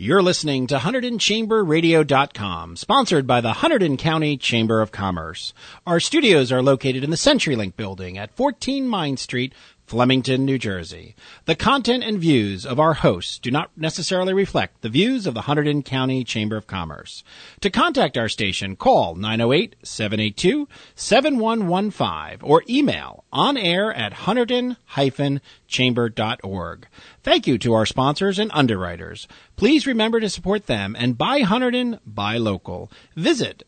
You're listening to HunterdonChamberRadio.com, sponsored by the Hunterdon County Chamber of Commerce. Our studios are located in the CenturyLink building at 14 Mine Street, Flemington, New Jersey. The content and views of our hosts do not necessarily reflect the views of the Hunterdon County Chamber of Commerce. To contact our station, call 908-782-7115 or email onair@hunterdon-chamber.org. Thank you to our sponsors and underwriters. Please remember to support them and buy Hunterdon, buy local. Visit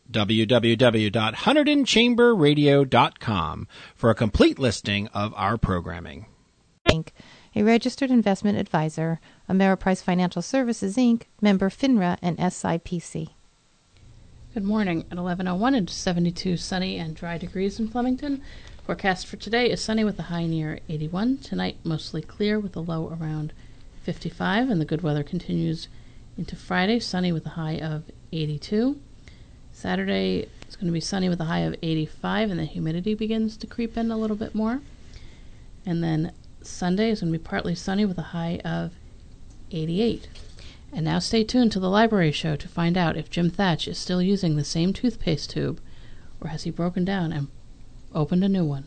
www.HunterdonChamberRadio.com for a complete listing of our programming. Inc., a registered investment advisor, Ameriprise Financial Services, Inc., member FINRA and SIPC. Good morning. At 11:01, it's 72 sunny and dry degrees in Flemington. Forecast for today is sunny with a high near 81. Tonight, mostly clear with a low around 55, and the good weather continues into Friday, sunny with a high of 82. Saturday, it's going to be sunny with a high of 85, and the humidity begins to creep in a little bit more. And then Sunday is going to be partly sunny with a high of 88. And now stay tuned to the library show to find out if Jim Thatch is still using the same toothpaste tube, or has he broken down and opened a new one.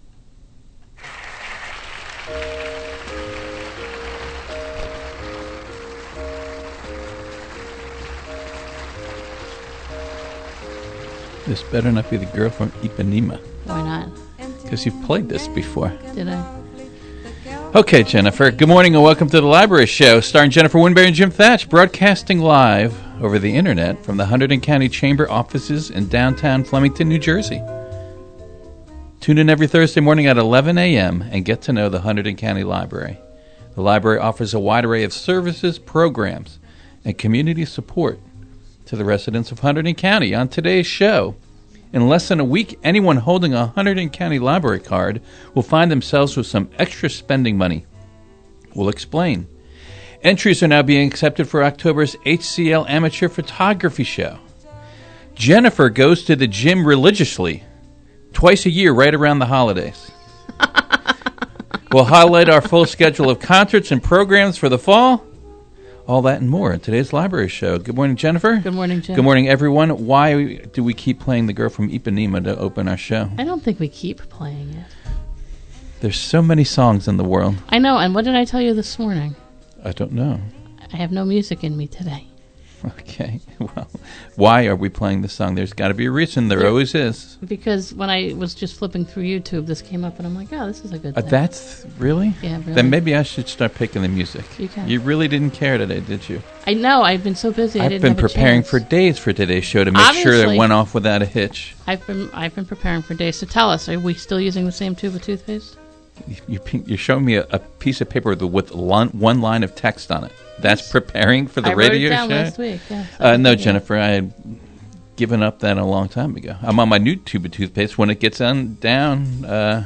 This better not be the girl from Ipanema. Why not? Because you've played this before. Did I? Okay, Jennifer. Good morning and welcome to the Library Show, starring Jennifer Winberry and Jim Thatch, broadcasting live over the internet from the Hunterdon County Chamber offices in downtown Flemington, New Jersey. Tune in every Thursday morning at 11 a.m. and get to know the Hunterdon County Library. The library offers a wide array of services, programs, and community support to the residents of Hunterdon County. On today's show, in less than a week, anyone holding a Hunterdon County Library card will find themselves with some extra spending money. We'll explain. Entries are now being accepted for October's HCL Amateur Photography Show. Jennifer goes to the gym religiously, twice a year right around the holidays. We'll highlight our full schedule of concerts and programs for the fall. All that and more in today's library show. Good morning, Jennifer. Good morning, Jim. Good morning, everyone. Why do we keep playing the girl from Ipanema to open our show? I don't think we keep playing it. There's so many songs in the world. I know, and what did I tell you this morning? I don't know. I have no music in me today. Okay. Well, why are we playing this song? There's got to be a reason. There always is. Because when I was just flipping through YouTube, this came up, and I'm like, oh, this is a good thing. That's really? Yeah, really. Then maybe I should start picking the music. You can. You really didn't care today, did you? I know. I've been so busy. I didn't I've been have a preparing chance. for days for today's show to make sure that it went off without a hitch. I've been preparing for days. So tell us, are we still using the same tube of toothpaste? You're showing me a piece of paper with one line of text on it. That's preparing for the radio show? I wrote it down last week, yeah. No, Jennifer, I had given up that a long time ago. I'm on my new tube of toothpaste. When it gets down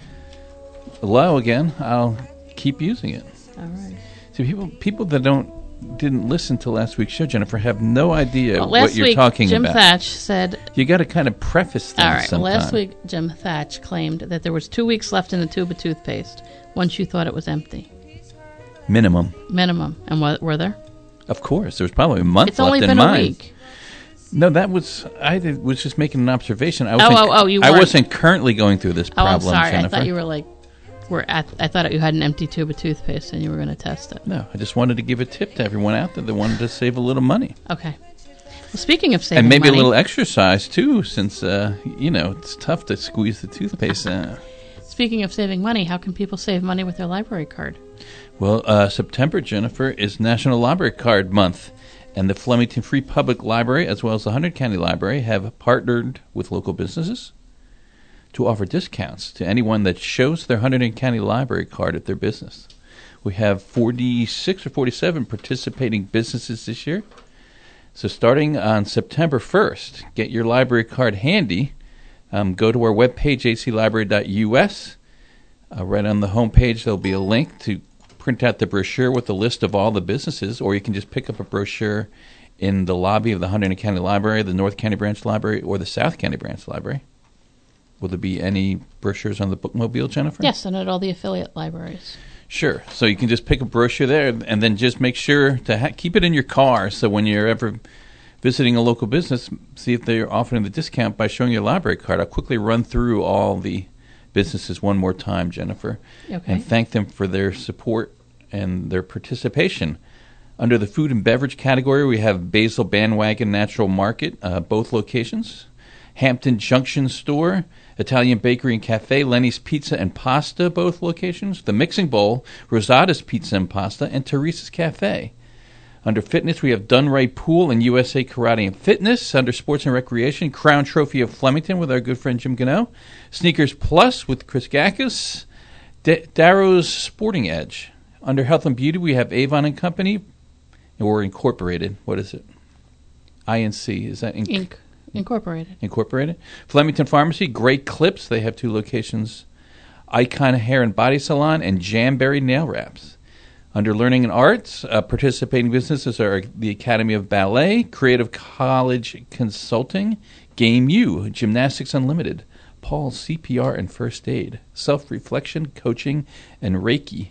low again, I'll keep using it. All right. See, people that didn't listen to last week's show, Jennifer, have no idea what you're talking Jim about. Jim Thatch said... You got to kind of preface things. All right. sometime. Last week, Jim Thatch claimed that there was 2 weeks left in the tube of toothpaste once you thought it was empty. Minimum. And were there? Of course. There was probably a month it's left only in been mine. A week. No, I was just making an observation. I wasn't currently going through this problem, I'm sorry. Jennifer. I thought you were like... I thought you had an empty tube of toothpaste and you were going to test it. No, I just wanted to give a tip to everyone out there that wanted to save a little money. Okay. Well, speaking of saving money... And maybe money, a little exercise, too, since, it's tough to squeeze the toothpaste out. Speaking of saving money, how can people save money with their library card? Well, September, Jennifer, is National Library Card Month, and the Flemington Free Public Library, as well as the Hunterdon County Library, have partnered with local businesses to offer discounts to anyone that shows their Hunterdon County Library card at their business. We have 46 or 47 participating businesses this year. So starting on September 1st, get your library card handy. Go to our webpage, aclibrary.us. Right on the homepage, there'll be a link to print out the brochure with the list of all the businesses, or you can just pick up a brochure in the lobby of the Hunterdon County Library, the North County Branch Library, or the South County Branch Library. Will there be any brochures on the bookmobile, Jennifer? Yes, and at all the affiliate libraries. Sure. So you can just pick a brochure there and then just make sure to keep it in your car so when you're ever visiting a local business, see if they're offering the discount by showing your library card. I'll quickly run through all the businesses one more time, Jennifer, and thank them for their support and their participation. Under the food and beverage category, we have Basil Bandwagon Natural Market, both locations, Hampton Junction Store, Italian Bakery and Cafe, Lenny's Pizza and Pasta, both locations, The Mixing Bowl, Rosada's Pizza and Pasta, and Teresa's Cafe. Under fitness, we have Dunray Pool and USA Karate and Fitness. Under sports and recreation, Crown Trophy of Flemington with our good friend Jim Gano, Sneakers Plus with Chris Gakis, Darrow's Sporting Edge. Under health and beauty, we have Avon and Company, or Incorporated. What is it? INC. Is that Inc? Incorporated. Flemington Pharmacy, Great Clips. They have 2 locations. Icon Hair and Body Salon and Jamberry Nail Wraps. Under learning and arts, participating businesses are the Academy of Ballet, Creative College Consulting, Game U, Gymnastics Unlimited, Paul's CPR and First Aid, Self-Reflection, Coaching, and Reiki.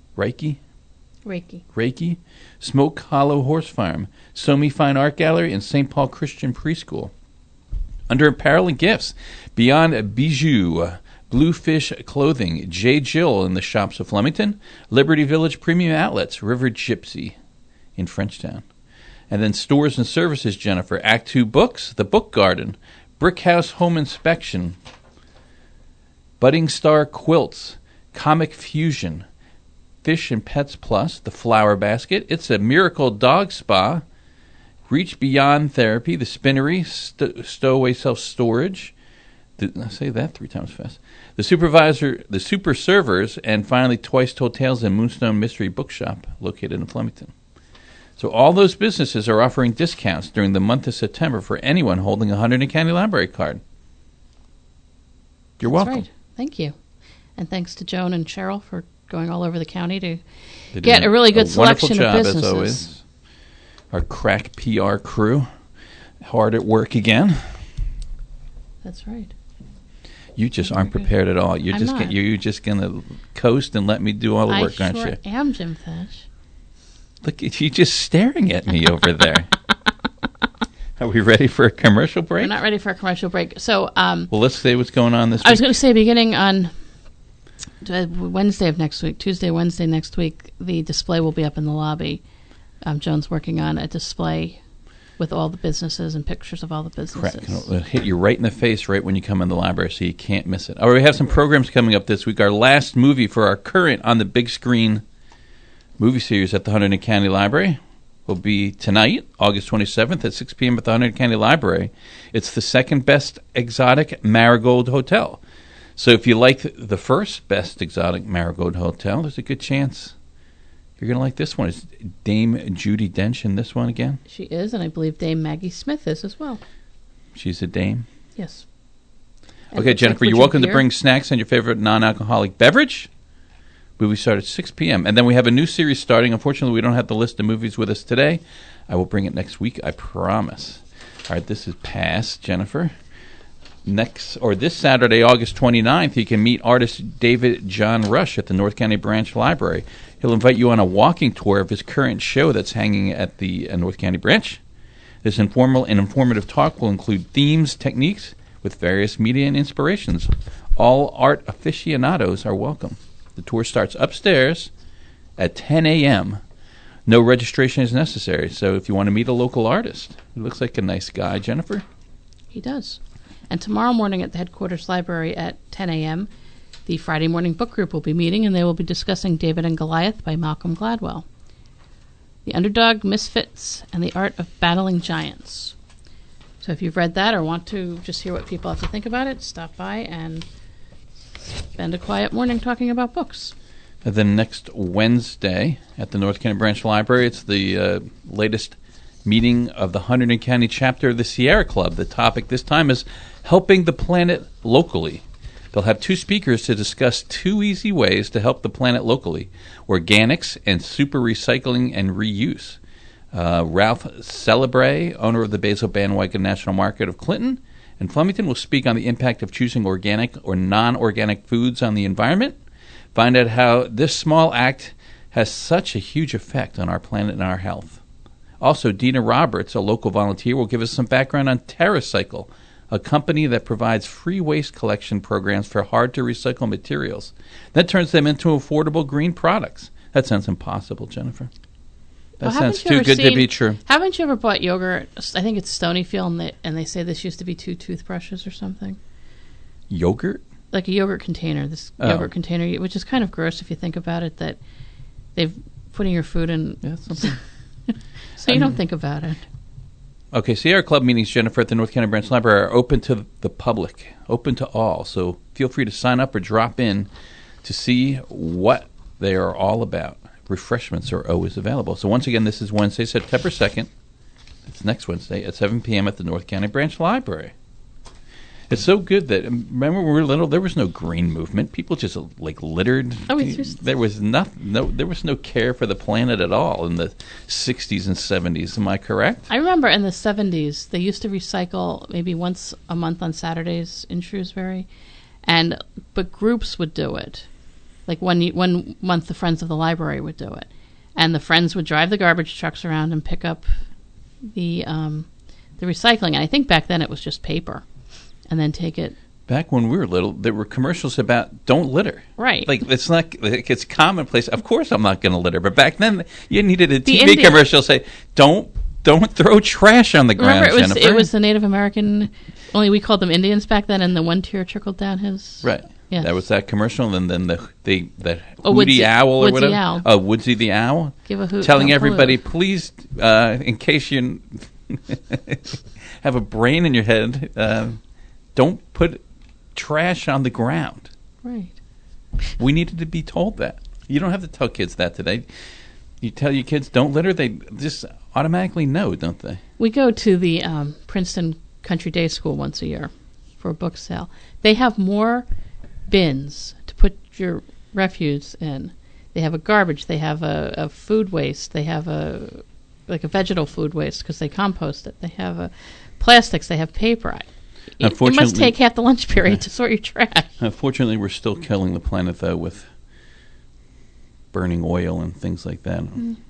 Reiki, Smoke Hollow Horse Farm, Somi Fine Art Gallery, and St. Paul Christian Preschool. Under apparel and gifts, Beyond Bijou, Bluefish Clothing, J. Jill in the shops of Flemington, Liberty Village Premium Outlets, River Gypsy in Frenchtown. And then stores and services, Jennifer, Act 2 Books, The Book Garden, Brick House Home Inspection, Budding Star Quilts, Comic Fusion, Fish and Pets Plus, The Flower Basket, It's a Miracle Dog Spa, Reach Beyond Therapy, The Spinnery, Stowaway Self-Storage, I say that 3 times fast, The Super Servers, and finally Twice Told Tales and Moonstone Mystery Bookshop, located in Flemington. So all those businesses are offering discounts during the month of September for anyone holding a Hunterdon County Library card. You're welcome. That's right. Thank you. And thanks to Joan and Cheryl for going all over the county to get a really good selection of businesses. As always. Our crack PR crew, hard at work again. That's right. You just aren't prepared at all. You're just going to coast and let me do all the work, aren't you? I am, Jim Thatch. Look at you just staring at me over there. Are we ready for a commercial break? We're not ready for a commercial break. So, well, let's say what's going on this week. I was going to say, beginning on Wednesday of next week, Tuesday, Wednesday next week, the display will be up in the lobby. Joan's working on a display with all the businesses and pictures of all the businesses. It'll hit you right in the face right when you come in the library, so you can't miss it. All right, we have some programs coming up this week. Our last movie for our current on the big screen movie series at the Hunterdon County Library will be tonight, August 27th at 6 p.m. at the Hunterdon County Library. It's the second best exotic Marigold Hotel. So if you like the first best exotic Marigold Hotel, there's a good chance you're going to like this one. Is Dame Judi Dench in this one again? She is, and I believe Dame Maggie Smith is as well. She's a dame? Yes. Okay, Jennifer, you're welcome to bring snacks and your favorite non-alcoholic beverage. Movie start at 6 p.m. And then we have a new series starting. Unfortunately, we don't have the list of movies with us today. I will bring it next week, I promise. All right, this is past, Jennifer. This Saturday, August 29th, you can meet artist David John Rush at the North County Branch Library. He'll invite you on a walking tour of his current show that's hanging at the North County Branch. This informal and informative talk will include themes, techniques, with various media and inspirations. All art aficionados are welcome. The tour starts upstairs at 10 a.m. No registration is necessary, so if you want to meet a local artist. He looks like a nice guy, Jennifer. He does. And tomorrow morning at the headquarters library at 10 a.m., the Friday morning book group will be meeting, and they will be discussing David and Goliath by Malcolm Gladwell. The Underdog, Misfits, and the Art of Battling Giants. So if you've read that or want to just hear what people have to think about it, stop by and spend a quiet morning talking about books. And then next Wednesday at the North County Branch Library, it's the latest meeting of the Hunterdon County chapter of the Sierra Club. The topic this time is helping the planet locally. They'll have 2 speakers to discuss 2 easy ways to help the planet locally: organics and super recycling and reuse. Ralph Celebre, owner of the Basil Bandwagon National Market of Clinton and Flemington, will speak on the impact of choosing organic or non-organic foods on the environment. Find out how this small act has such a huge effect on our planet and our health. Also, Dina Roberts, a local volunteer, will give us some background on TerraCycle, a company that provides free waste collection programs for hard-to-recycle materials. That turns them into affordable green products. That sounds impossible, Jennifer. That sounds too good to be true. Haven't you ever bought yogurt? I think it's Stonyfield, and they say this used to be 2 toothbrushes or something. Yogurt? Like a yogurt container, yogurt container, which is kind of gross if you think about it, that they've putting your food in. Yeah, something. So you don't think about it. Okay, Sierra Club meetings, Jennifer, at the North County Branch Library are open to the public, open to all. So feel free to sign up or drop in to see what they are all about. Refreshments are always available. So once again, this is Wednesday, September 2nd. It's next Wednesday at 7 p.m. at the North County Branch Library. It's so good that, remember when we were little, there was no green movement. People just littered. There was there was no care for the planet at all in the 60s and 70s. Am I correct? I remember in the 70s, they used to recycle maybe once a month on Saturdays in Shrewsbury, but groups would do it. Like one month, the Friends of the Library would do it, and the Friends would drive the garbage trucks around and pick up the recycling. And I think back then it was just paper. And then take it. Back when we were little, there were commercials about don't litter. Right. It's commonplace. Of course I'm not going to litter. But back then, you needed a TV commercial say, don't throw trash on the ground, Remember, Jennifer. It was the Native American, only we called them Indians back then, and the one tear trickled down his. Right. Yes. That was that commercial, and then the Hootie Owl or whatever. Owl. Oh, Woodsy the Owl. Give a hoot. Telling everybody, please, in case you have a brain in your head, don't put trash on the ground. Right. We needed to be told that. You don't have to tell kids that today. You tell your kids don't litter, they just automatically know, don't they? We go to the Princeton Country Day School once a year for a book sale. They have more bins to put your refuse in. They have a garbage. They have a food waste. They have a vegetable food waste because they compost it. They have plastics. They have paper. It must take half the lunch period to sort your trash. Unfortunately, we're still killing the planet, though, with burning oil and things like that.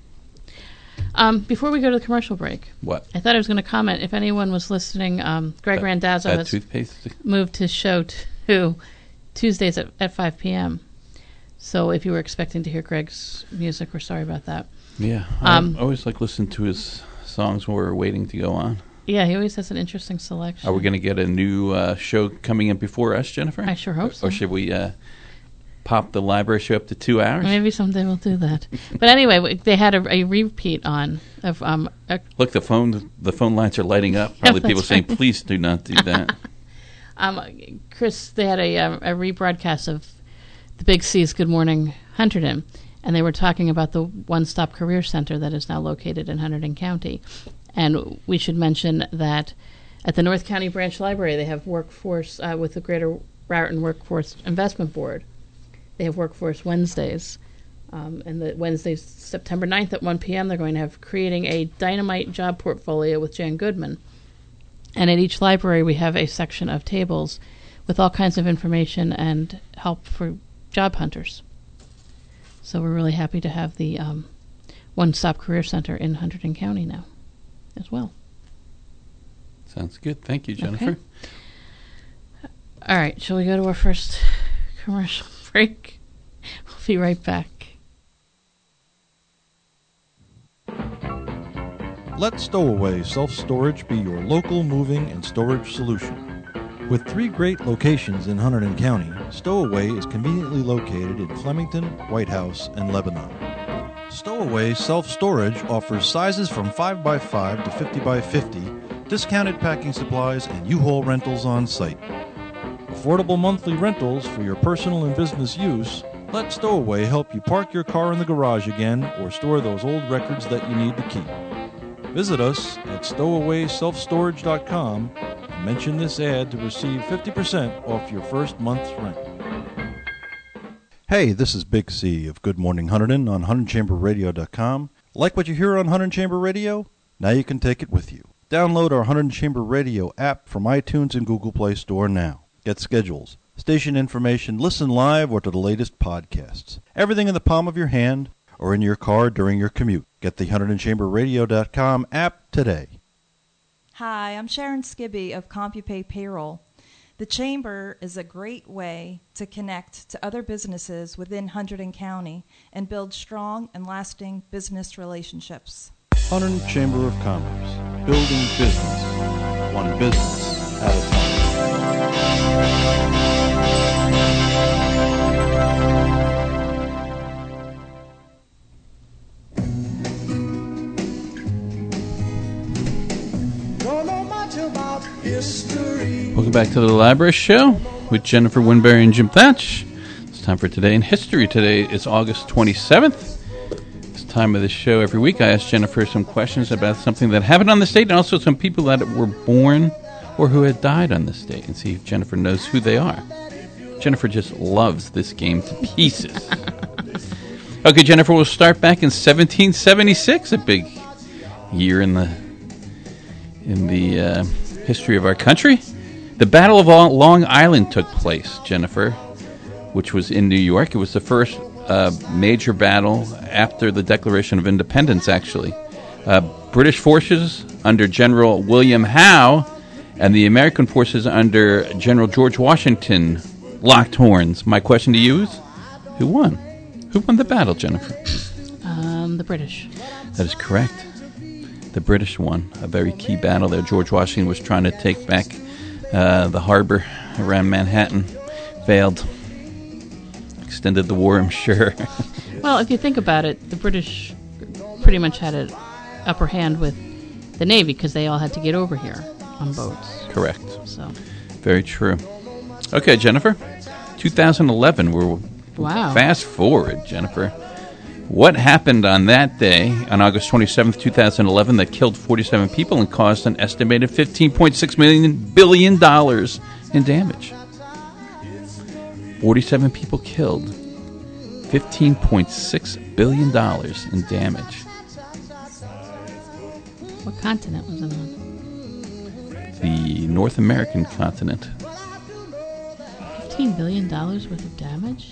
Before we go to the commercial break, what? I thought I was going to comment. If anyone was listening, Greg Randazzo has moved his show to Tuesdays at 5 p.m. So if you were expecting to hear Greg's music, we're sorry about that. Yeah, I always like listening to his songs when we're waiting to go on. Yeah, he always has an interesting selection. Are we going to get a new show coming in before us, Jennifer? I sure hope so. Or should we pop the library show up to 2 hours? Maybe someday we'll do that. But anyway, they had a repeat on of Look, the phone lines are lighting up. Probably people saying, "Please do not do that." Chris, they had a rebroadcast of the Big C's Good Morning Hunterdon, and they were talking about the one-stop career center that is now located in Hunterdon County. And we should mention that at the North County Branch Library, they have workforce with the Greater Raritan Workforce Investment Board. They have Workforce Wednesdays. And the Wednesdays, September 9th at 1 p.m., they're going to have creating a dynamite job portfolio with Jan Goodman. And at each library, we have a section of tables with all kinds of information and help for job hunters. So we're really happy to have the One-Stop Career Center in Hunterdon County now as well. Sounds good. Thank you, Jennifer. Okay. All right. Shall we go to our first commercial break? We'll be right back. Let Stowaway Self-Storage be your local moving and storage solution. With 3 great locations in Hunterdon County, Stowaway is conveniently located in Flemington, White House, and Lebanon. Stowaway Self-Storage offers sizes from 5x5 to 50x50, discounted packing supplies, and U-Haul rentals on site. Affordable monthly rentals for your personal and business use. Let Stowaway help you park your car in the garage again or store those old records that you need to keep. Visit us at stowawayselfstorage.com and mention this ad to receive 50% off your first month's rent. Hey, this is Big C of Good Morning Hunterdon on HunterdonChamberRadio.com. Like what you hear on Hunterdon Chamber Radio? Now you can take it with you. Download our Hunterdon Chamber Radio app from iTunes and Google Play Store now. Get schedules, station information, listen live, or to the latest podcasts. Everything in the palm of your hand or in your car during your commute. Get the HunterdonChamberRadio.com app today. Hi, I'm Sharon Skibby of CompuPay Payroll. The Chamber is a great way to connect to other businesses within Hunterdon County and build strong and lasting business relationships. Hunterdon Chamber of Commerce, building business, one business at a time. Welcome back to the Library Show with Jennifer Winberry and Jim Thatch. It's time for Today in History. Today is August 27th. It's time of the show every week. I ask Jennifer some questions about something that happened on the state and also some people that were born or who had died on the state and see if Jennifer knows who they are. Jennifer just loves this game to pieces. Okay, Jennifer, we'll start back in 1776, a big year in the history of our country. The Battle of Long Island took place, Jennifer, which was in New York. It was the first major battle after the Declaration of Independence, actually. British forces under General William Howe and the American forces under General George Washington locked horns. My question to you is, who won? Who won the battle, Jennifer? The British. That is correct. The British won a very key battle there. George Washington was trying to take back the harbor around Manhattan. Failed. Extended the war, I'm sure. Well, if you think about it, the British pretty much had an upper hand with the Navy because they all had to get over here on boats. Correct. So. Very true. Okay, Jennifer. 2011. Wow. Fast forward, Jennifer. What happened on that day, on August 27th, 2011, that killed 47 people and caused an estimated $15.6 billion in damage? 47 people killed. $15.6 billion in damage. What continent was it on? The North American continent. $15 billion worth of damage?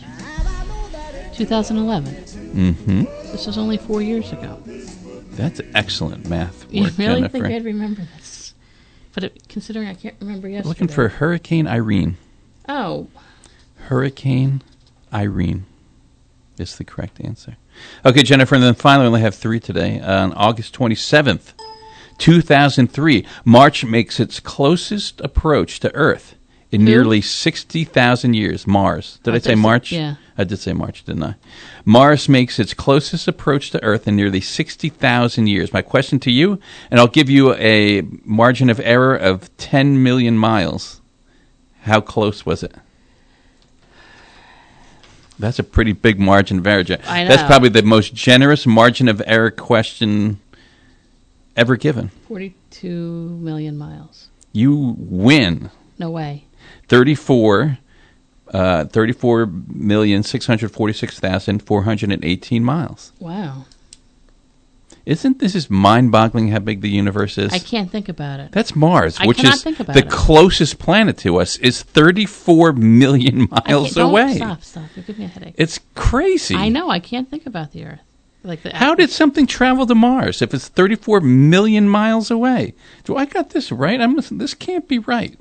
2011. Mm-hmm. This was only 4 years ago. That's excellent math work, You really Jennifer. think I'd remember this? But considering I can't remember yesterday. Looking for Hurricane Irene. Oh. Hurricane Irene is the correct answer. Okay, Jennifer, and then finally we only have three today. On August 27th, 2003, Mars makes its closest approach to Earth in nearly 60,000 years. Mars. Did I say March? Yeah. I did say March, didn't I? Mars makes its closest approach to Earth in nearly 60,000 years. My question to you, and I'll give you a margin of error of 10 million miles. How close was it? That's a pretty big margin of error. I know. That's probably the most generous margin of error question ever given. 42 million miles. You win. No way. 34,646,418 miles. Wow. Isn't this just mind-boggling how big the universe is? I can't think about it. That's Mars, which cannot is think about the it. closest planet to us, is 34 million miles away. Stop. You give me a headache. It's crazy. I know. I can't think about the Earth. How did something travel to Mars if it's 34 million miles away? Do I got this right? This can't be right.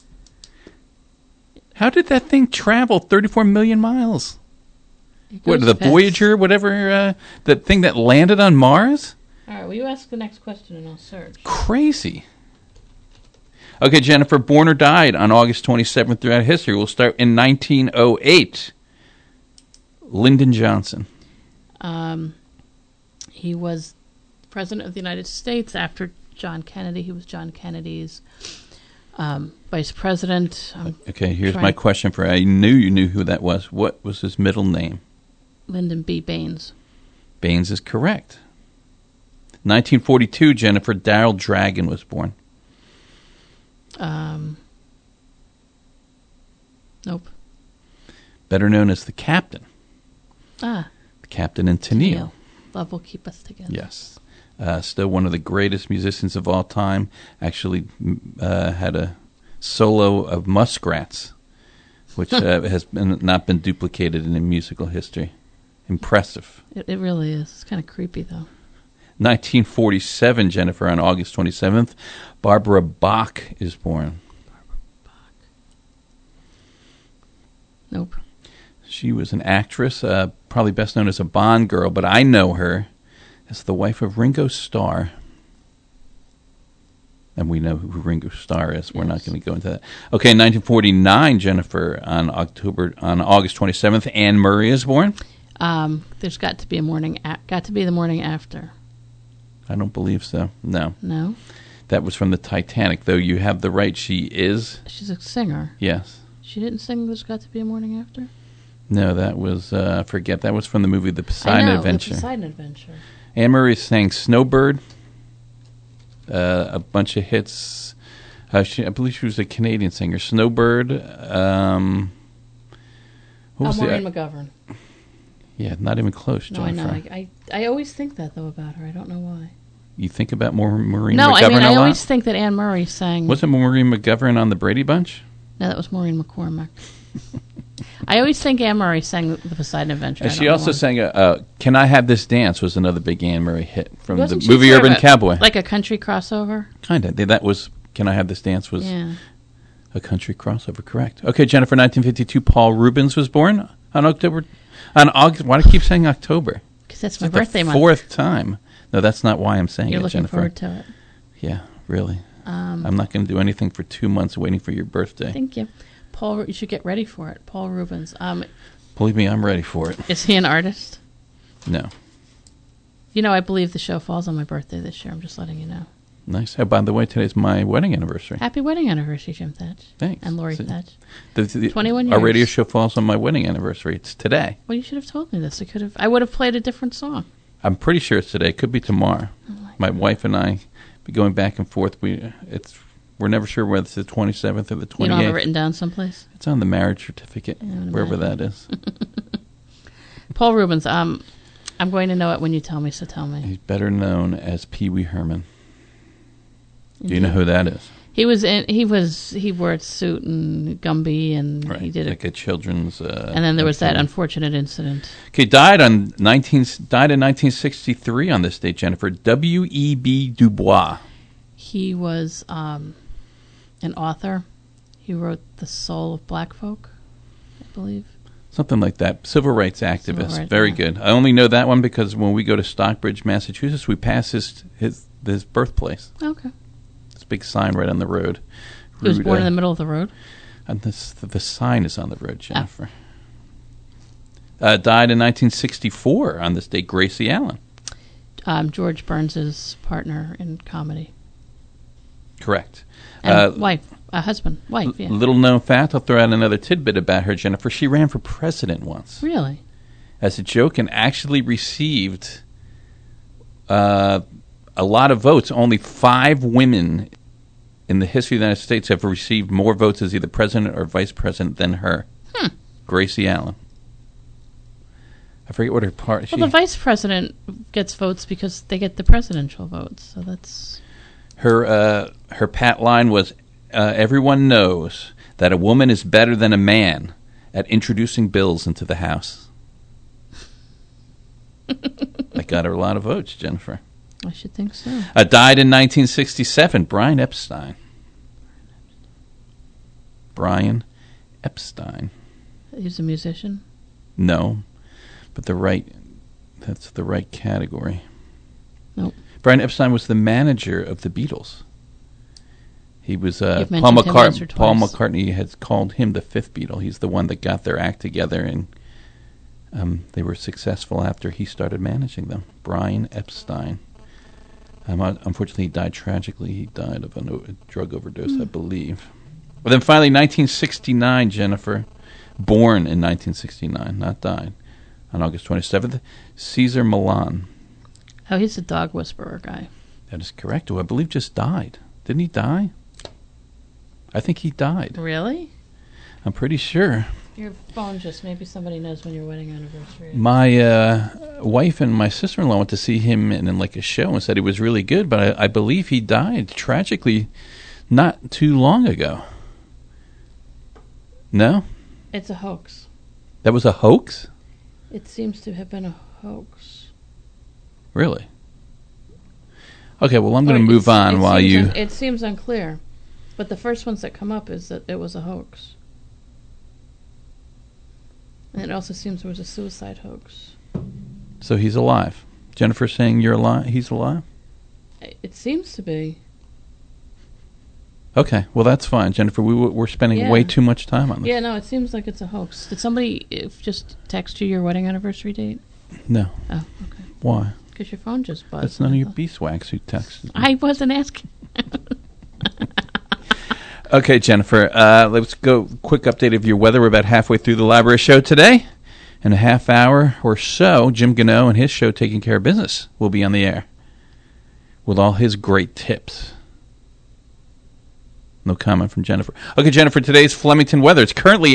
How did that thing travel 34 million miles? What, the Voyager, whatever, the thing that landed on Mars? All right, well, you ask the next question and I'll search. Crazy. Okay, Jennifer, born or died on August 27th throughout history. We'll start in 1908. Lyndon Johnson. He was President of the United States after John Kennedy. He was John Kennedy's vice president. Okay, here's my question for you. I knew you knew who that was. What was his middle name? Lyndon B. Baines. Baines is correct. 1942, Jennifer, Daryl Dragon was born. Nope. Better known as the Captain. The Captain in Tennille. Love will keep us together. Yes. Still one of the greatest musicians of all time. Actually had a solo of Muskrats which has not been duplicated in musical history. Impressive. It really is. It's kind of creepy, though. 1947, Jennifer, on August 27th, Barbara Bach is born. Nope. She was an actress, probably best known as a Bond girl, but I know her as the wife of Ringo Starr. And we know who Ringo Starr is. We're not going to go into that. Okay, 1949, Jennifer, on August 27th, Anne Murray is born. There's got to be the morning after. I don't believe so. No. No? That was from the Titanic, though you have the right. She's a singer. Yes. She didn't sing There's Got to Be a Morning After? No, that was, that was from the movie The Poseidon Adventure. The Poseidon Adventure. Anne Murray sang Snowbird, a bunch of hits. I believe she was a Canadian singer. Snowbird. What was Maureen McGovern. Yeah, not even close, Jennifer. No, I know. I always think that, though, about her. I don't know why. You think about Maureen McGovern No, a lot? I always think that Anne Murray sang... Wasn't Maureen McGovern on the Brady Bunch? No, that was Maureen McCormick. I always think Anne Murray sang the Poseidon Adventure. And she also sang Can I Have This Dance was another big Anne Murray hit from Wasn't the movie Urban Cowboy. Like a country crossover? Kind of. That was Can I Have This Dance was a country crossover, correct. Okay, Jennifer, 1952, Paul Rubens was born on August. Why do I keep saying October? Because that's my birthday month. Fourth time. No, that's not why I'm saying You're it, Jennifer. looking forward to it. Yeah, really. I'm not going to do anything for 2 months waiting for your birthday. Thank you. Paul, you should get ready for it. Paul Rubens. Believe me, I'm ready for it. Is he an artist? No. You know, I believe the show falls on my birthday this year. I'm just letting you know. Nice. Oh, by the way, today's my wedding anniversary. Happy wedding anniversary, Jim Thatch. Thanks. And Lori Thatch. 21 years. Our radio show falls on my wedding anniversary. It's today. Well, you should have told me this. I would have played a different song. I'm pretty sure it's today. It could be tomorrow. Oh my wife and I be going back and forth. We're never sure whether it's the 27th or the 28th. You don't have it written down someplace? It's on the marriage certificate, wherever that is. Paul Rubens, I'm going to know it when you tell me, so tell me. He's better known as Pee Wee Herman. Do you know who that is? He wore a suit and Gumby, and right. He did like a children's. And then there was that unfortunate incident. Okay, died in 1963 on this date, Jennifer. W.E.B. Du Bois. He was an author. He wrote The Soul of Black Folk, I believe. Something like that. Civil rights activist. Very good. I only know that one because when we go to Stockbridge, Massachusetts, we pass his birthplace. Okay. This big sign right on the road. He was born in the middle of the road? And the sign is on the road, Jennifer. Died in 1964 on this date, Gracie Allen. George Burns' partner in comedy. Correct. And husband, wife, yeah. Little known fact, I'll throw out another tidbit about her, Jennifer. She ran for president once. Really? As a joke, and actually received a lot of votes. Only 5 women in the history of the United States have received more votes as either president or vice president than her. Gracie Allen. I forget what her part. Well, the vice president gets votes because they get the presidential votes, so that's... Her pat line was, everyone knows that a woman is better than a man at introducing bills into the House. That got her a lot of votes, Jennifer. I should think so. Died in 1967, Brian Epstein. Brian Epstein. He's a musician? No, but that's the right category. Nope. Brian Epstein was the manager of the Beatles. He was Paul McCartney has called him the fifth Beatle. He's the one that got their act together, and they were successful after he started managing them. Brian Epstein. Unfortunately, he died tragically. He died of a drug overdose, I believe. But then finally, 1969, Jennifer, born in 1969, not died, on August 27th, Cesar Millan. Oh, he's a dog whisperer guy. That is correct. Who I believe just died. Didn't he die? I think he died. Really? I'm pretty sure. Your phone maybe somebody knows when your wedding anniversary is. My wife and my sister-in-law went to see him in like a show and said he was really good, but I believe he died tragically not too long ago. No? It's a hoax. That was a hoax? It seems to have been a hoax. Really? Okay, well, I'm going to move on while you... It seems unclear. But the first ones that come up is that it was a hoax. And it also seems there was a suicide hoax. So he's alive. Jennifer saying you're alive? He's alive? It seems to be. Okay, well, that's fine. Jennifer, we're spending way too much time on this. Yeah, no, it seems like it's a hoax. Did somebody just text you your wedding anniversary date? No. Oh, okay. Why? Because your phone just buzzed. That's none of your beeswax who texted me. I wasn't asking. Okay, Jennifer, let's go. Quick update of your weather. We're about halfway through the library show today. In a half hour or so, Jim Gano and his show, Taking Care of Business, will be on the air with all his great tips. No comment from Jennifer. Okay, Jennifer, today's Flemington weather. It's currently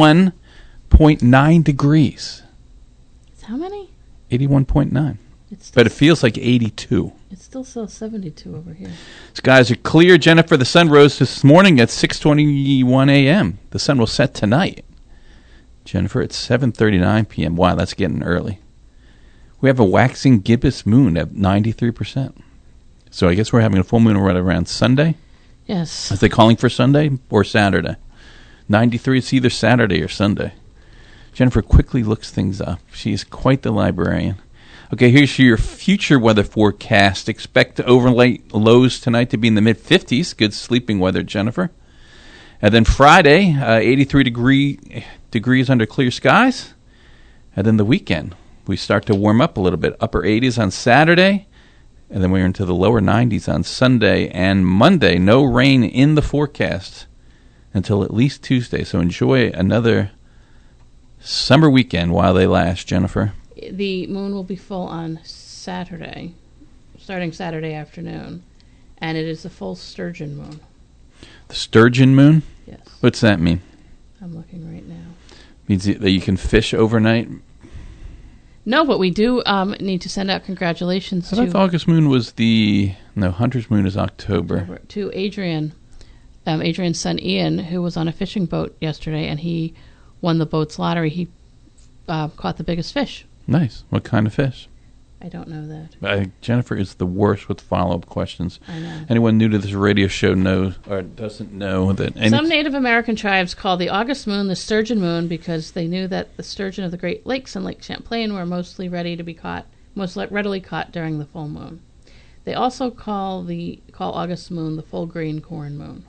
81.9 degrees. It's how many? 81.9. But it feels like 82. It's still 72 over here. Skies are clear, Jennifer. The sun rose this morning at 6:21 a.m. The sun will set tonight. Jennifer, it's 7:39 p.m. Wow, that's getting early. We have a waxing gibbous moon at 93%. So I guess we're having a full moon right around Sunday. Yes. Are they calling for Sunday or Saturday? 93, it's either Saturday or Sunday. Jennifer quickly looks things up. She is quite the librarian. Okay, here's your future weather forecast. Expect overnight lows tonight to be in the mid-50s. Good sleeping weather, Jennifer. And then Friday, 83 degrees under clear skies. And then the weekend, we start to warm up a little bit. Upper 80s on Saturday. And then we're into the lower 90s on Sunday and Monday. No rain in the forecast until at least Tuesday. So enjoy another summer weekend while they last, Jennifer. The moon will be full on Saturday, starting Saturday afternoon. And it is the full sturgeon moon. The sturgeon moon? Yes. What's that mean? I'm looking right now. Means that you can fish overnight? No, but we do need to send out congratulations I thought the August moon was Hunter's moon is October. To Adrian, Adrian's son Ian, who was on a fishing boat yesterday, and he won the boat's lottery. He caught the biggest fish. Nice. What kind of fish? I don't know that. Jennifer is the worst with follow-up questions. I know. Anyone new to this radio show knows or doesn't know that... Some Native American tribes call the August moon the sturgeon moon because they knew that the sturgeon of the Great Lakes and Lake Champlain were most readily caught during the full moon. They also call August moon the full green corn moon.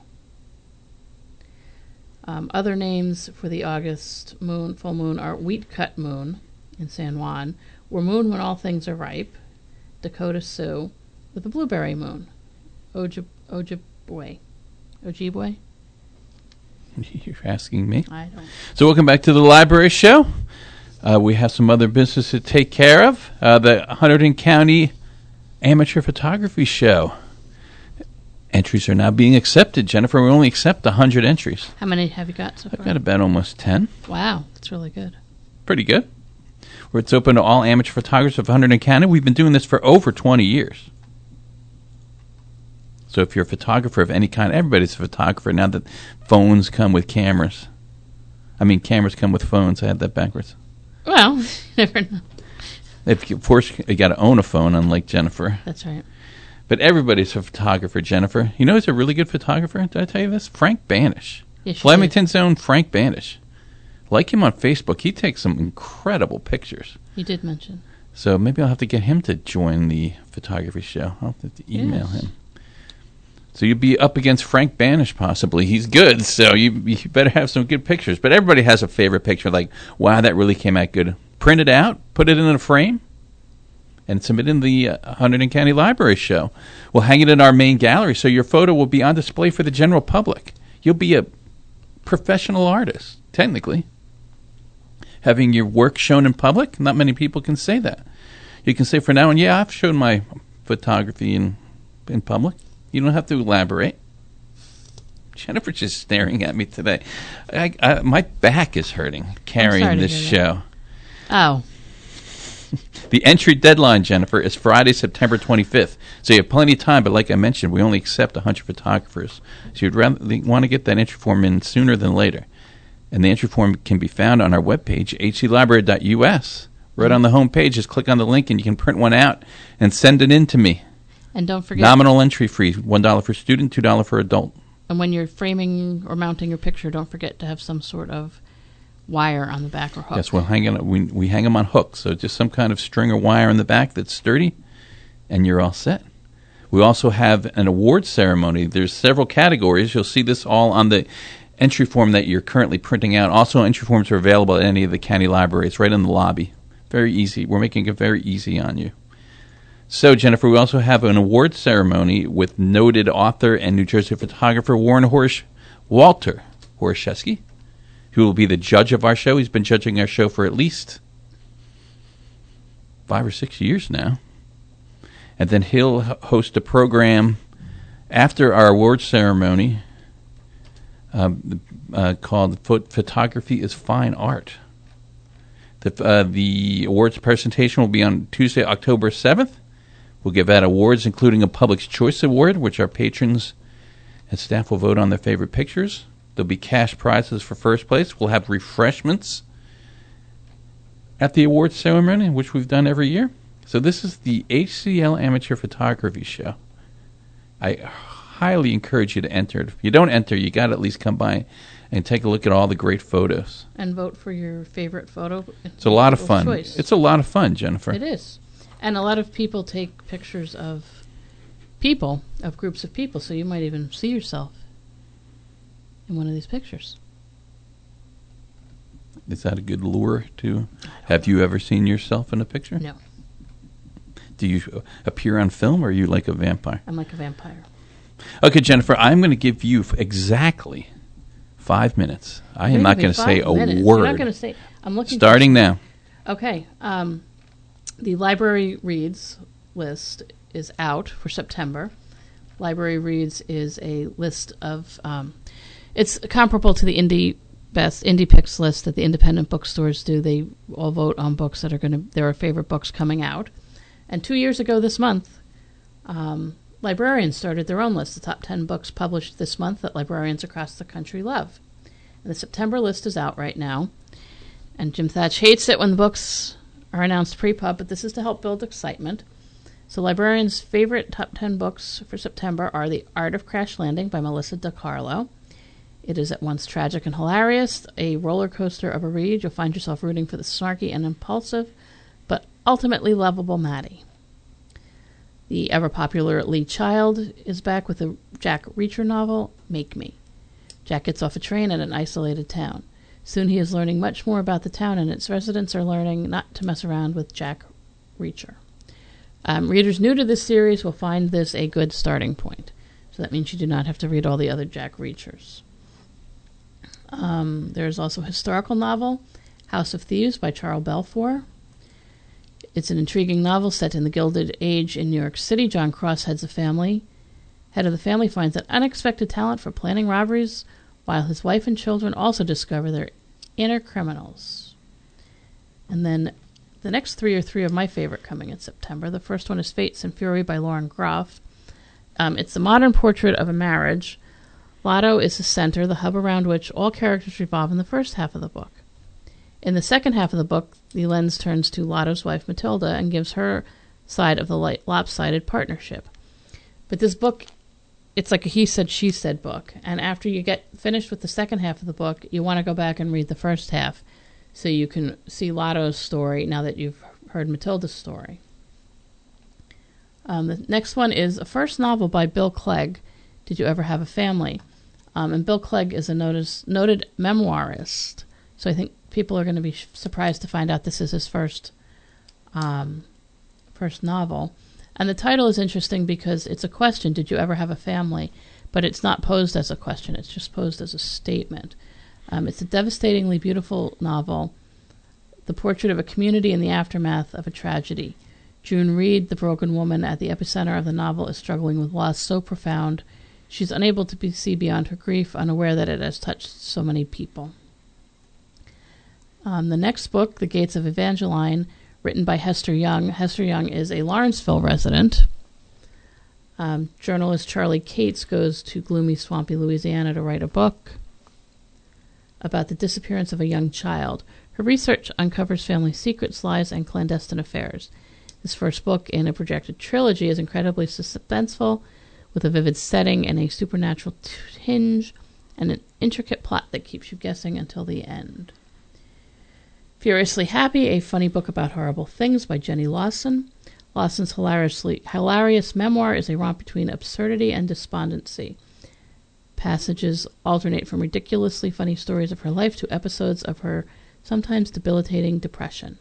Other names for the August moon, full moon, are Wheat Cut Moon in San Juan, or Moon When All Things Are Ripe, Dakota Sioux, with the Blueberry Moon, Ojibwe. Ojibwe? You're asking me? I don't. So welcome back to the library show. We have some other business to take care of. The Hunterdon County Amateur Photography Show. Entries are now being accepted. Jennifer, we only accept 100 entries. How many have you got so far? I've got about almost 10. Wow, that's really good. Pretty good. Where it's open to all amateur photographers of Hunterdon County. We've been doing this for over 20 years. So if you're a photographer of any kind, everybody's a photographer now that phones come with cameras. I mean, cameras come with phones. I had that backwards. Well, you never know. Of course, you got to own a phone, unlike Jennifer. That's right. But everybody's a photographer, Jennifer. You know who's a really good photographer? Did I tell you this? Frank Banish. Yes, Flemington's own Frank Banish. Like him on Facebook. He takes some incredible pictures. You did mention. So maybe I'll have to get him to join the photography show. I'll have to email him. So you'd be up against Frank Banish, possibly. He's good, so you better have some good pictures. But everybody has a favorite picture, like, wow, that really came out good. Print it out, put it in a frame, and submit it in the Hunterdon County Library show. We'll hang it in our main gallery, so your photo will be on display for the general public. You'll be a professional artist, technically. Having your work shown in public, not many people can say that. You can say for now, and yeah, I've shown my photography in public. You don't have to elaborate. Jennifer's just staring at me today. My back is hurting carrying this show. Oh. The entry deadline, Jennifer, is Friday, September 25th. So you have plenty of time, but like I mentioned, we only accept 100 photographers. So you'd rather want to get that entry form in sooner than later. And the entry form can be found on our webpage, hclibrary.us. Right on the home page, just click on the link and you can print one out and send it in to me. And don't forget... Nominal entry fee, $1 for student, $2 for adult. And when you're framing or mounting your picture, don't forget to have some sort of wire on the back or hook. Yes, we hang them on hooks, so just some kind of string or wire in the back that's sturdy, and you're all set. We also have an award ceremony. There's several categories. You'll see this all on the entry form that you're currently printing out. Also, entry forms are available at any of the county libraries, right in the lobby. Very easy. We're making it very easy on you. So, Jennifer, we also have an award ceremony with noted author and New Jersey photographer Warren Walter Horshesky, who will be the judge of our show. He's been judging our show for at least 5 or 6 years now. And then he'll host a program after our award ceremony called Photography is Fine Art. The awards presentation will be on Tuesday, October 7th. We'll give out awards, including a Public Choice Award, which our patrons and staff will vote on their favorite pictures. There'll be cash prizes for first place. We'll have refreshments at the awards ceremony, which we've done every year. So this is the HCL Amateur Photography Show. I highly encourage you to enter. If you don't enter, you got to at least come by and take a look at all the great photos. And vote for your favorite photo. It's a lot of fun. Choice. It's a lot of fun, Jennifer. It is. And a lot of people take pictures of people, of groups of people, so you might even see yourself in one of these pictures. Is that a good lure to... Have you ever seen yourself in a picture? No. Do you appear on film, or are you like a vampire? I'm like a vampire. Okay, Jennifer, I'm going to give you exactly 5 minutes. I am not going to say a word. You're not going to say... I'm looking... Starting now. Okay. The Library Reads list is out for September. Library Reads is a list of... it's comparable to the Indie Picks list that the independent bookstores do. They all vote on books that are their favorite books coming out. And 2 years ago this month, librarians started their own list, the top 10 books published this month that librarians across the country love. And the September list is out right now. And Jim Thatch hates it when the books are announced pre-pub, but this is to help build excitement. So librarians' favorite top 10 books for September are The Art of Crash Landing by Melissa DiCarlo. It is at once tragic and hilarious, a roller coaster of a read. You'll find yourself rooting for the snarky and impulsive, but ultimately lovable Maddie. The ever-popular Lee Child is back with the Jack Reacher novel, Make Me. Jack gets off a train at an isolated town. Soon he is learning much more about the town, and its residents are learning not to mess around with Jack Reacher. Readers new to this series will find this a good starting point. So that means you do not have to read all the other Jack Reachers. There's also a historical novel, House of Thieves by Charles Belfour. It's an intriguing novel set in the Gilded Age in New York City. John Cross head of the family finds an unexpected talent for planning robberies, while his wife and children also discover their inner criminals. And then the next three are three of my favorite coming in September. The first one is Fates and Fury by Lauren Groff. It's the modern portrait of a marriage. Lotto is the center, the hub around which all characters revolve in the first half of the book. In the second half of the book, the lens turns to Lotto's wife, Matilda, and gives her side of the lopsided partnership. But this book, it's like a he said, she said book. And after you get finished with the second half of the book, you want to go back and read the first half so you can see Lotto's story now that you've heard Matilda's story. The next one is a first novel by Bill Clegg, Did You Ever Have a Family? And Bill Clegg is a noted memoirist, so I think people are going to be surprised to find out this is his first novel. And the title is interesting because it's a question, did you ever have a family? But it's not posed as a question, it's just posed as a statement. It's a devastatingly beautiful novel, the portrait of a community in the aftermath of a tragedy. June Reed, the broken woman at the epicenter of the novel, is struggling with loss so profound she's unable to see beyond her grief, unaware that it has touched so many people. The next book, The Gates of Evangeline, written by Hester Young. Hester Young is a Lawrenceville resident. Journalist Charlie Cates goes to gloomy, swampy Louisiana to write a book. about the disappearance of a young child. Her research uncovers family secrets, lies, and clandestine affairs. This first book in a projected trilogy is incredibly suspenseful, with a vivid setting and a supernatural tinge, and an intricate plot that keeps you guessing until the end. Furiously Happy, a funny book about horrible things by Jenny Lawson. Lawson's hilarious memoir is a romp between absurdity and despondency. Passages alternate from ridiculously funny stories of her life to episodes of her sometimes debilitating depression.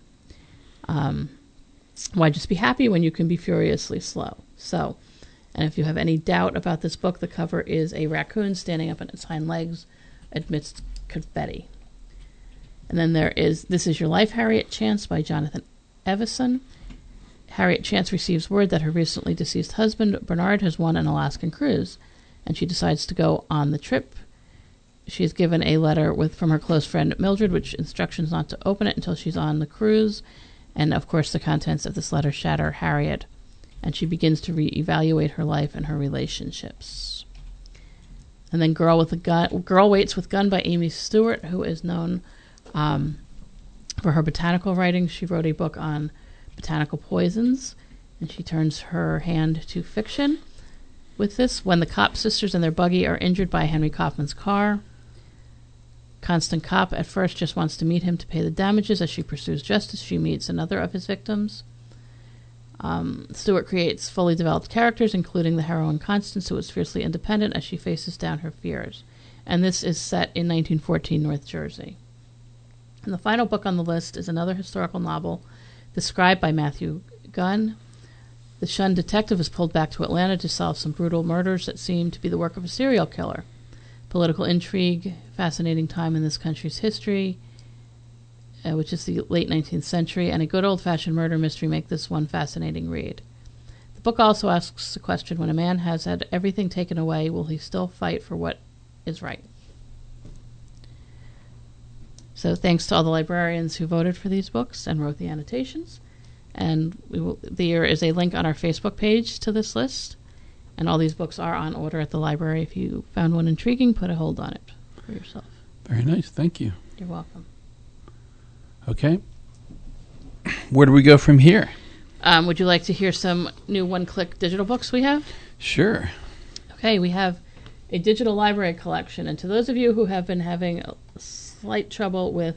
Why just be happy when you can be furiously slow? So, and if you have any doubt about this book, the cover is a raccoon standing up on its hind legs amidst confetti. And then there is This Is Your Life, Harriet Chance by Jonathan Evison. Harriet Chance receives word that her recently deceased husband, Bernard, has won an Alaskan cruise, and she decides to go on the trip. She is given a letter from her close friend Mildred, which instructions not to open it until she's on the cruise. And, of course, the contents of this letter shatter Harriet, and she begins to reevaluate her life and her relationships. And then Girl Waits with Gun by Amy Stewart, who is known for her botanical writing. She wrote a book on botanical poisons, and she turns her hand to fiction with this. When the Kopp sisters and their buggy are injured by Henry Kaufman's car, Constant Kopp at first just wants to meet him to pay the damages. As she pursues justice, she meets another of his victims. Stewart creates fully developed characters, including the heroine Constance, who is fiercely independent as she faces down her fears. And this is set in 1914 North Jersey. And the final book on the list is another historical novel described by Matthew Gunn. The shunned detective is pulled back to Atlanta to solve some brutal murders that seem to be the work of a serial killer. Political intrigue, fascinating time in this country's history, which is the late 19th century, and a good old-fashioned murder mystery make this one fascinating read. The book also asks the question, when a man has had everything taken away, will he still fight for what is right? So thanks to all the librarians who voted for these books and wrote the annotations. And there is a link on our Facebook page to this list. And all these books are on order at the library. If you found one intriguing, put a hold on it for yourself. Very nice. Thank you. You're welcome. Okay. Where do we go from here? Would you like to hear some new one-click digital books we have? Sure. Okay, we have a digital library collection. And to those of you who have been having slight trouble with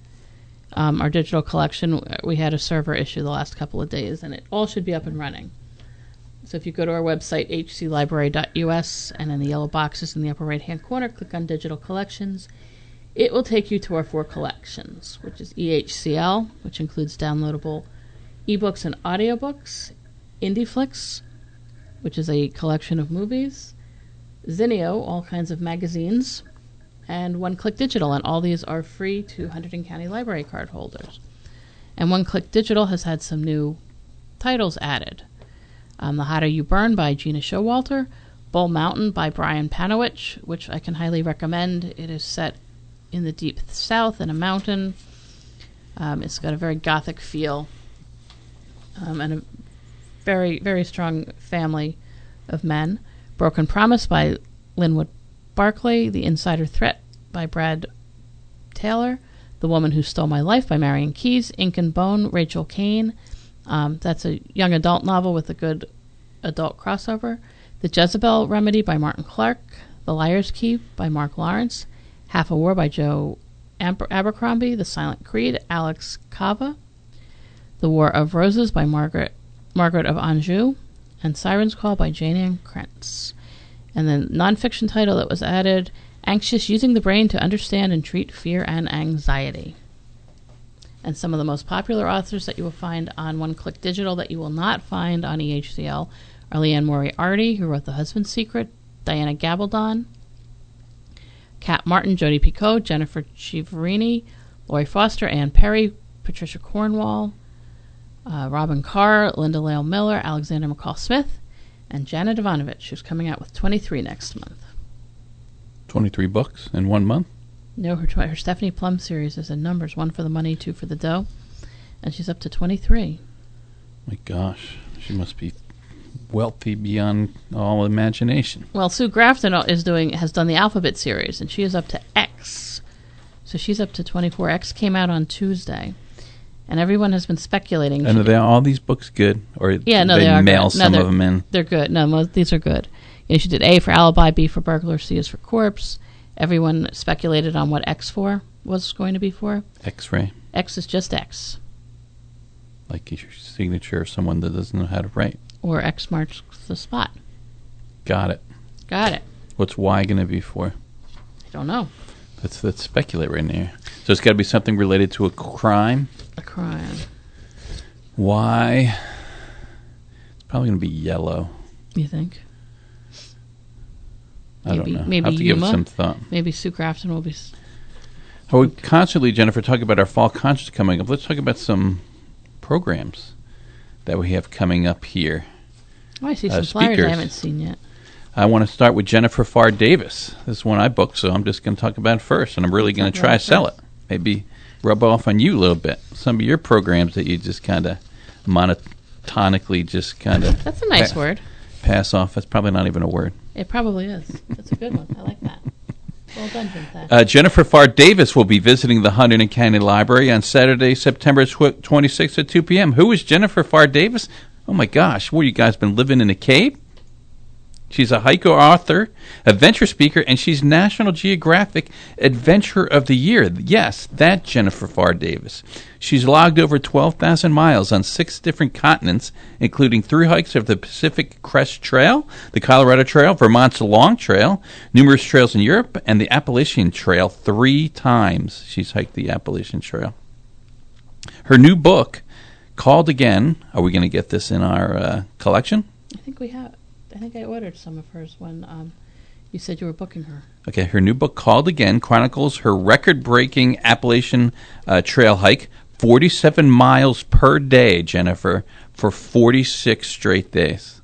our digital collection, we had a server issue the last couple of days, and it all should be up and running. So if you go to our website, hclibrary.us, and in the yellow boxes in the upper right-hand corner, click on Digital Collections, it will take you to our 4 collections, which is EHCL, which includes downloadable ebooks and audiobooks, IndieFlix, which is a collection of movies, Zinio, all kinds of magazines, and One Click Digital, and all these are free to Hunterdon County Library card holders. And One Click Digital has had some new titles added. The Hotter You Burn by Gina Showalter, Bull Mountain by Brian Panowich, which I can highly recommend. It is set in the deep south in a mountain. It's got a very gothic feel and a very, very strong family of men. Broken Promise by Linwood Barclay, The Insider Threat by Brad Taylor, The Woman Who Stole My Life by Marion Keyes, Ink and Bone, Rachel Kane. That's a young adult novel with a good adult crossover. The Jezebel Remedy by Martin Clark, The Liar's Key by Mark Lawrence, Half a War by Joe Abercrombie, The Silent Creed, Alex Cava, The War of Roses by Margaret of Anjou, and Siren's Call by Jane Ann Krentz. And then nonfiction title that was added, Anxious, Using the Brain to Understand and Treat Fear and Anxiety. And some of the most popular authors that you will find on One Click Digital that you will not find on EHCL are Leanne Moriarty, who wrote The Husband's Secret, Diana Gabaldon, Kat Martin, Jodi Picoult, Jennifer Chiaverini, Lori Foster, Ann Perry, Patricia Cornwall, Robin Carr, Linda Lale Miller, Alexander McCall Smith, and Janet Ivanovich, who's coming out with 23 next month. 23 books in 1 month? No, her Stephanie Plum series is in numbers, 1 for the money, 2 for the dough, and she's up to 23. My gosh, she must be wealthy beyond all imagination. Well, Sue Grafton has done the Alphabet series, and she is up to X. So she's up to 24. X came out on Tuesday, and everyone has been speculating. And are all these books good? Or yeah, no, they are mail good. some of them in? They're good. No, these are good. She did A for alibi, B for burglar, C is for corpse. Everyone speculated on what X was going to be for. X-ray. X is just X. Like your signature of someone that doesn't know how to write. Or X marks the spot. Got it. What's Y going to be for? I don't know. Let's speculate right now. So it's got to be something related to a crime? A crime. Y. It's probably going to be yellow. You think? I don't know. Maybe I'll have to give it some thought. Maybe Sue Grafton will be... We constantly, Jennifer, talk about our fall concert coming up. Let's talk about some programs that we have coming up here. Oh, I see some flyers speakers. I haven't seen yet. I want to start with Jennifer Farr Davis. This is one I booked, so I'm just going to talk about it first, and I'm really going to try to sell it. Maybe rub off on you a little bit. Some of your programs that you just kind of monotonically just kind of... That's a nice word. Pass off. That's probably not even a word. It probably is. That's a good one. I like that. Well done, Jim Thatch. Jennifer Farr Davis will be visiting the Hunterdon County Library on Saturday, September 26th at 2 p.m. Who is Jennifer Farr Davis? Oh, my gosh. What, you guys been living in a cave? She's a haiku author, adventure speaker, and she's National Geographic Adventure of the Year. Yes, that Jennifer Farr Davis. She's logged over 12,000 miles on 6 different continents, including 3 hikes of the Pacific Crest Trail, the Colorado Trail, Vermont's Long Trail, numerous trails in Europe, and the Appalachian Trail 3 times. She's hiked the Appalachian Trail. Her new book, Called Again, are we going to get this in our collection? I think we have. I think I ordered some of hers when you said you were booking her. Okay, her new book, Called Again, chronicles her record-breaking Appalachian Trail hike, 47 miles per day, Jennifer, for 46 straight days.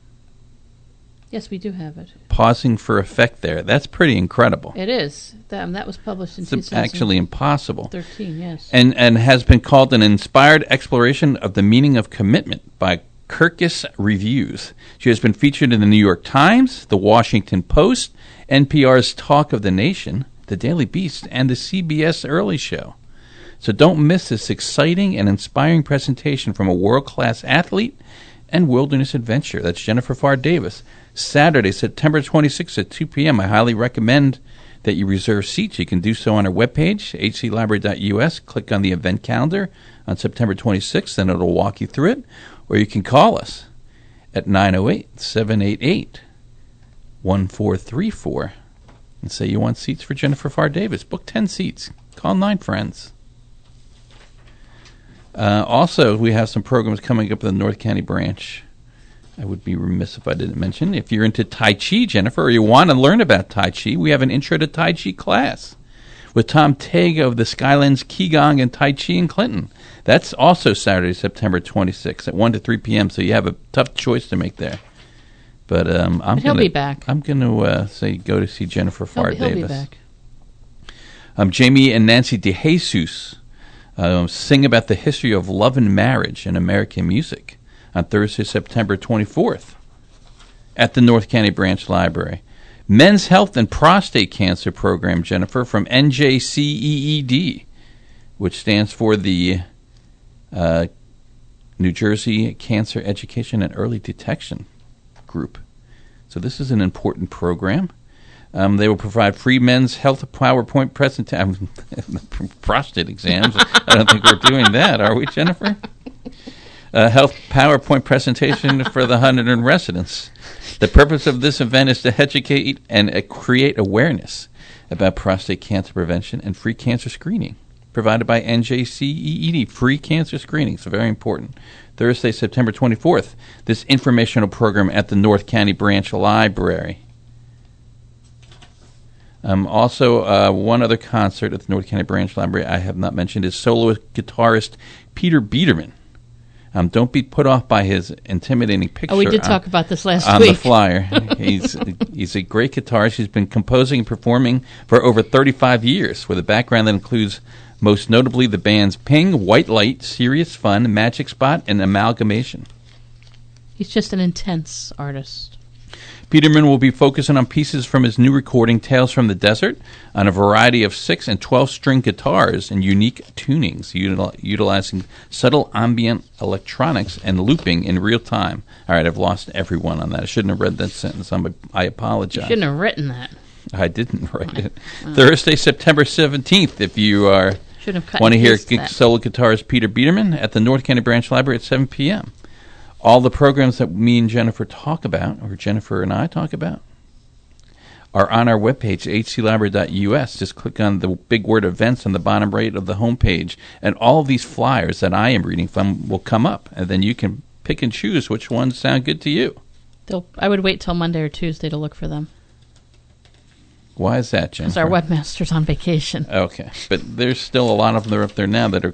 Yes, we do have it. Pausing for effect there. That's pretty incredible. It is. That was published in It's actually impossible. 13, yes. And has been called an inspired exploration of the meaning of commitment by Kirkus Reviews. She has been featured in the New York Times, the Washington Post, NPR's Talk of the Nation, the Daily Beast, and the CBS Early Show. So don't miss this exciting and inspiring presentation from a world-class athlete and wilderness adventure. That's Jennifer Farr Davis. Saturday, September 26th at 2 p.m. I highly recommend that you reserve seats. You can do so on our webpage, hclibrary.us. Click on the event calendar on September 26th, and it'll walk you through it. Or you can call us at 908-788-1434 and say you want seats for Jennifer Farr Davis. Book 10 seats. Call 9 friends. Also, we have some programs coming up in the North County branch. I would be remiss if I didn't mention. If you're into Tai Chi, Jennifer, or you want to learn about Tai Chi, we have an Intro to Tai Chi class with Tom Tague of the Skylands Qigong and Tai Chi in Clinton. That's also Saturday, September 26th at 1 to 3 p.m., so you have a tough choice to make there. But he'll be back. I'm going to say go to see Jennifer Farr Davis. He'll be back. Jamie and Nancy DeJesus sing about the history of love and marriage in American music on Thursday, September 24th at the North County Branch Library. Men's Health and Prostate Cancer Program, Jennifer, from NJCEED, which stands for the New Jersey Cancer Education and Early Detection Group. So this is an important program. They will provide free men's health PowerPoint presentation, prostate exams. I don't think we're doing that, are we, Jennifer? Health PowerPoint presentation for the Hunterdon residents. The purpose of this event is to educate and create awareness about prostate cancer prevention and free cancer screening, provided by NJCEED, free cancer screening. So very important. Thursday, September 24th, this informational program at the North County Branch Library. Also, one other concert at the North County Branch Library I have not mentioned is soloist guitarist Peter Biederman. Don't be put off by his intimidating picture. Oh, we did talk about this last on week. On the flyer. He's a great guitarist. He's been composing and performing for over 35 years with a background that includes most notably the bands Ping, White Light, Serious Fun, Magic Spot, and Amalgamation. He's just an intense artist. Peterman will be focusing on pieces from his new recording, Tales from the Desert, on a variety of 6 and 12-string guitars and unique tunings, utilizing subtle ambient electronics and looping in real time. All right, I've lost everyone on that. I shouldn't have read that sentence. I apologize. You shouldn't have written that. I didn't write it. Thursday, September 17th, if you want to hear solo guitarist Peter Biederman at the North County Branch Library at 7 p.m. All the programs that me and Jennifer talk about, or Jennifer and I talk about, are on our webpage, hclibrary.us. Just click on the big word events on the bottom right of the homepage, and all of these flyers that I am reading from will come up, and then you can pick and choose which ones sound good to you. I would wait till Monday or Tuesday to look for them. Why is that, Jennifer? Because our webmaster's on vacation. Okay, but there's still a lot of them that are up there now that are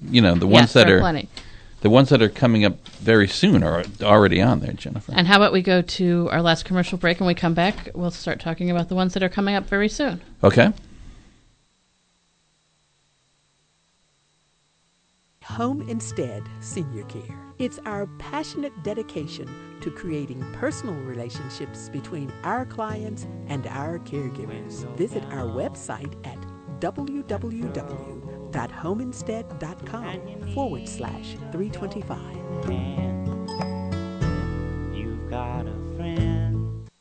the ones that are coming up very soon are already on there, Jennifer. And how about we go to our last commercial break, and we come back, we'll start talking about the ones that are coming up very soon. Okay. Home Instead Senior Care. It's our passionate dedication to creating personal relationships between our clients and our caregivers. Visit our website at www.homeinstead.com/325. You've got a friend.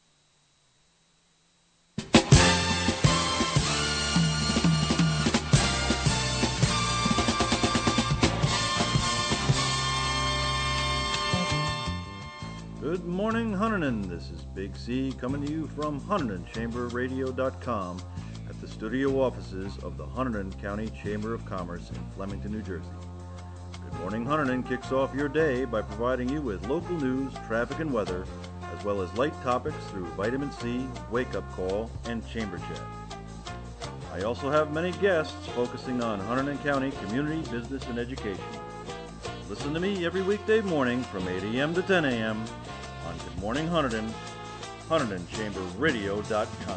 Good morning, Hunterdon. This is Big C coming to you from HunterdonChamberRadio.com at the studio offices of the Hunterdon County Chamber of Commerce in Flemington, New Jersey. Good Morning Hunterdon kicks off your day by providing you with local news, traffic, and weather, as well as light topics through Vitamin C, Wake Up Call, and Chamber Chat. I also have many guests focusing on Hunterdon County community, business, and education. Listen to me every weekday morning from 8 a.m. to 10 a.m. on Good Morning Hunterdon, HunterdonChamberRadio.com.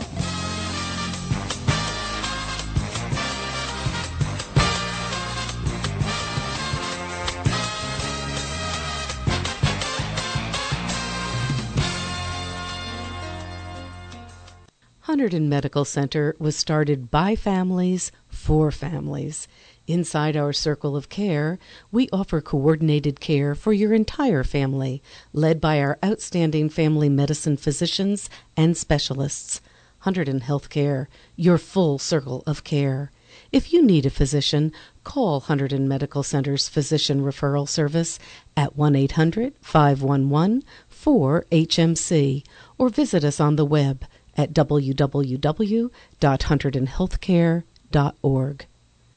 Hunterdon Medical Center was started by families for families. Inside our circle of care, we offer coordinated care for your entire family, led by our outstanding family medicine physicians and specialists. Hunterdon Healthcare, your full circle of care. If you need a physician, call Hunterdon Medical Center's Physician Referral Service at 1-800-511-4HMC or visit us on the web at www.hunterdonhealthcare.org.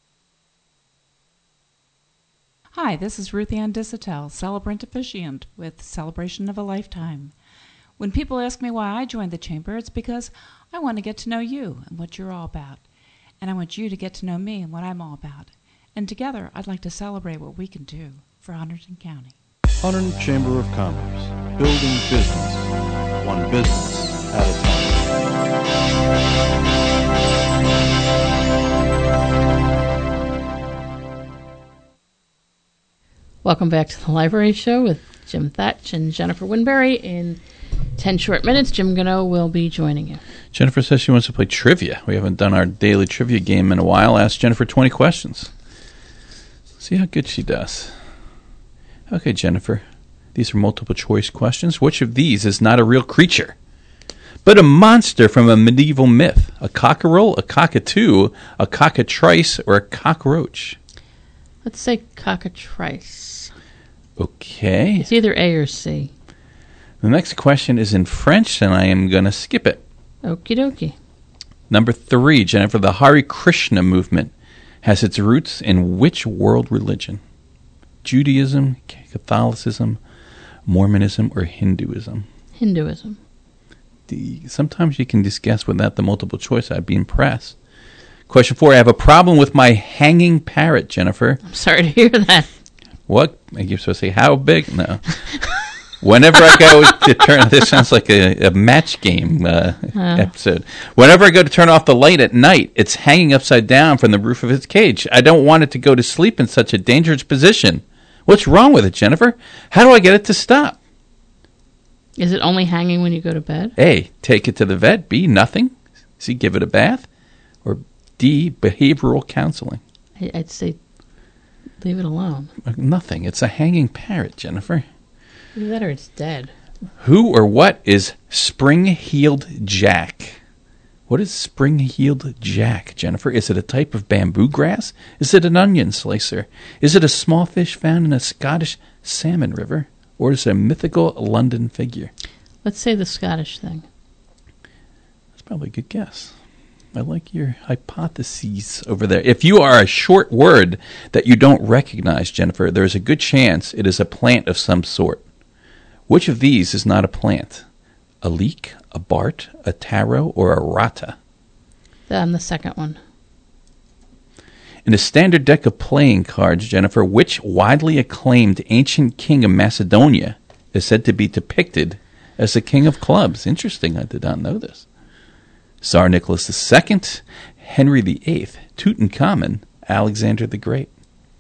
Hi, this is Ruth Ann Dissatel, celebrant officiant with Celebration of a Lifetime. When people ask me why I joined the Chamber, it's because I want to get to know you and what you're all about. And I want you to get to know me and what I'm all about. And together, I'd like to celebrate what we can do for Hunterdon County. Hunterdon Chamber of Commerce, building business, one business at a time. Welcome back to the Library Show with Jim Thatch and Jennifer Winberry. In 10 short minutes, Jim Gano will be joining you. Jennifer says she wants to play trivia. We haven't done our daily trivia game in a while. Ask Jennifer 20 questions. See how good she does. Okay, Jennifer. These are multiple choice questions. Which of these is not a real creature, but a monster from a medieval myth? A cockerel, a cockatoo, a cockatrice, or a cockroach? Let's say cockatrice. Okay. It's either A or C. The next question is in French, and I am going to skip it. Okie dokie. Number 3, Jennifer. The Hare Krishna movement has its roots in which world religion? Judaism, Catholicism, Mormonism, or Hinduism? Hinduism. Sometimes you can just guess without the multiple choice. I'd be impressed. Question 4. I have a problem with my hanging parrot, Jennifer. I'm sorry to hear that. What? You're supposed to say, how big? No. Whenever I go to turn... This sounds like a match game episode. Whenever I go to turn off the light at night, it's hanging upside down from the roof of its cage. I don't want it to go to sleep in such a dangerous position. What's wrong with it, Jennifer? How do I get it to stop? Is it only hanging when you go to bed? A, take it to the vet. B, nothing. C, give it a bath. Or D, behavioral counseling. I'd say leave it alone. Nothing. It's a hanging parrot, Jennifer. Either that or it's dead. Who or what is spring-heeled jack? What is spring-heeled jack, Jennifer? Is it a type of bamboo grass? Is it an onion slicer? Is it a small fish found in a Scottish salmon river? Or is it a mythical London figure? Let's say the Scottish thing. That's probably a good guess. I like your hypotheses over there. If you are a short word that you don't recognize, Jennifer, there is a good chance it is a plant of some sort. Which of these is not a plant? A leek, a bart, a taro, or a rata? The second one. In the standard deck of playing cards, Jennifer, which widely acclaimed ancient king of Macedonia is said to be depicted as the king of clubs? Interesting, I did not know this. Tsar Nicholas II, Henry VIII, Tutankhamun, Alexander the Great.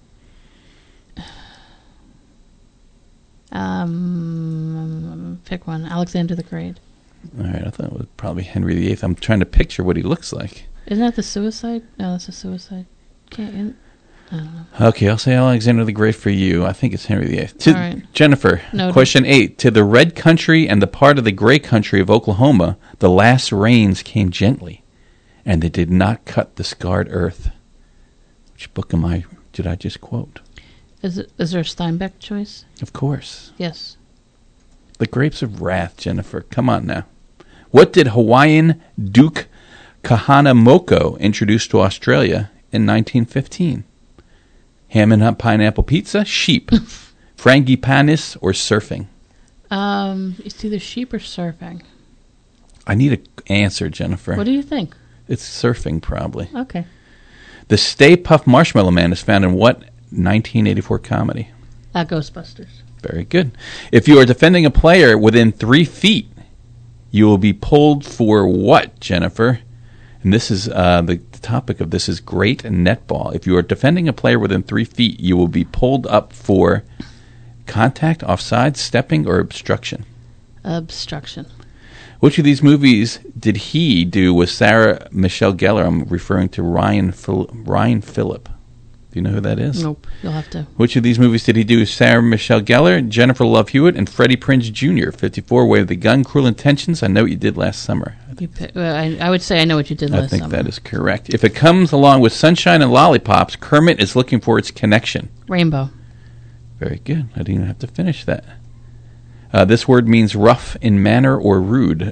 Pick one. Alexander the Great. All right, I thought it was probably Henry VIII. I'm trying to picture what he looks like. Isn't that the suicide? No, that's a suicide. I don't know. Okay, I'll say Alexander the Great for you. I think it's Henry VIII. All right. Jennifer, Noted. Question 8. To the red country and the part of the gray country of Oklahoma, the last rains came gently, and they did not cut the scarred earth. Which book did I just quote? Is there a Steinbeck choice? Of course. Yes. The Grapes of Wrath, Jennifer. Come on now. What did Hawaiian Duke Kahanamoko introduce to Australia in 1915? Ham and pineapple pizza, sheep, frangipanis, or surfing? It's either sheep or surfing. I need an answer, Jennifer. What do you think? It's surfing, probably. Okay. The Stay Puft Marshmallow Man is found in what 1984 comedy? Ghostbusters. Very good. If you are defending a player within 3 feet, you will be pulled for what, Jennifer? And this is the topic of this is great netball. If you are defending a player within 3 feet, you will be pulled up for contact, offside, stepping, or obstruction. Obstruction. Which of these movies did he do with Sarah Michelle Gellar? I'm referring to Ryan Phillip. Do you know who that is? Nope. You'll have to. Which of these movies did he do with Sarah Michelle Gellar, Jennifer Love Hewitt, and Freddie Prinze Jr.? 54, Way of the Gun, Cruel Intentions, I Know What You Did Last Summer. I would say I know what you did last summer. I think that is correct. If it comes along with Sunshine and Lollipops, Kermit is looking for its connection. Rainbow. Very good. I didn't even have to finish that. This word means rough in manner or rude.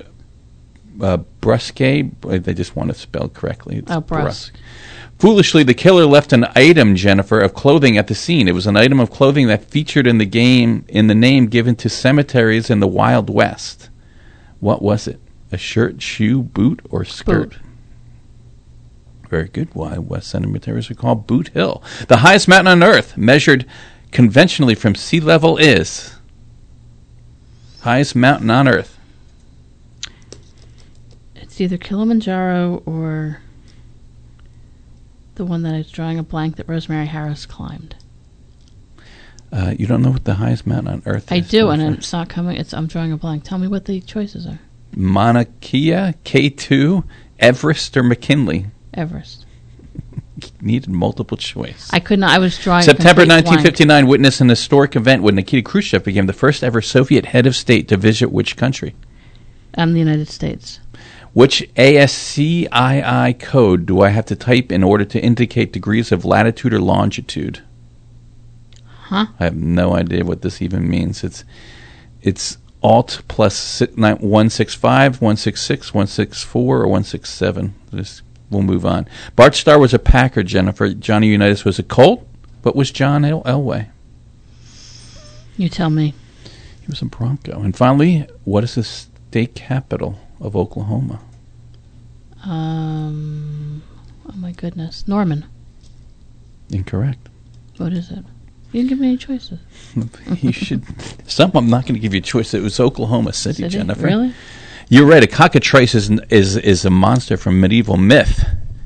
Brusque, they just want to spell correctly. It's brusque. Foolishly, the killer left an item, Jennifer, of clothing at the scene. It was an item of clothing that featured in the name given to cemeteries in the Wild West. What was it? A shirt, shoe, boot, or skirt? Boot. Very good. Why West cemeteries are called Boot Hill. The highest mountain on Earth, measured conventionally from sea level, is highest mountain on Earth. It's either Kilimanjaro or the one that I was drawing a blank that Rosemary Harris climbed. You don't know what the highest mountain on Earth is? I do, and it's not coming. I'm drawing a blank. Tell me what the choices are. Mauna Kea, K2, Everest, or McKinley? Everest. Needed multiple choice. I could not. I was drawing. September 1959 witnessed an historic event when Nikita Khrushchev became the first ever Soviet head of state to visit which country? The United States. Which ASCII code do I have to type in order to indicate degrees of latitude or longitude? Huh? I have no idea what this even means. It's Alt plus 165, 166, 164, or 167. We'll move on. Bart Starr was a Packer, Jennifer. Johnny Unitas was a Colt. What was John Elway? You tell me. He was a Bronco. And finally, what is the state capital of Oklahoma? Oh my goodness. Norman. Incorrect. What is it? You didn't give me any choices. You should. I'm not going to give you a choice. It was Oklahoma City, Jennifer. Really? You're right. A cockatrice is a monster from medieval myth.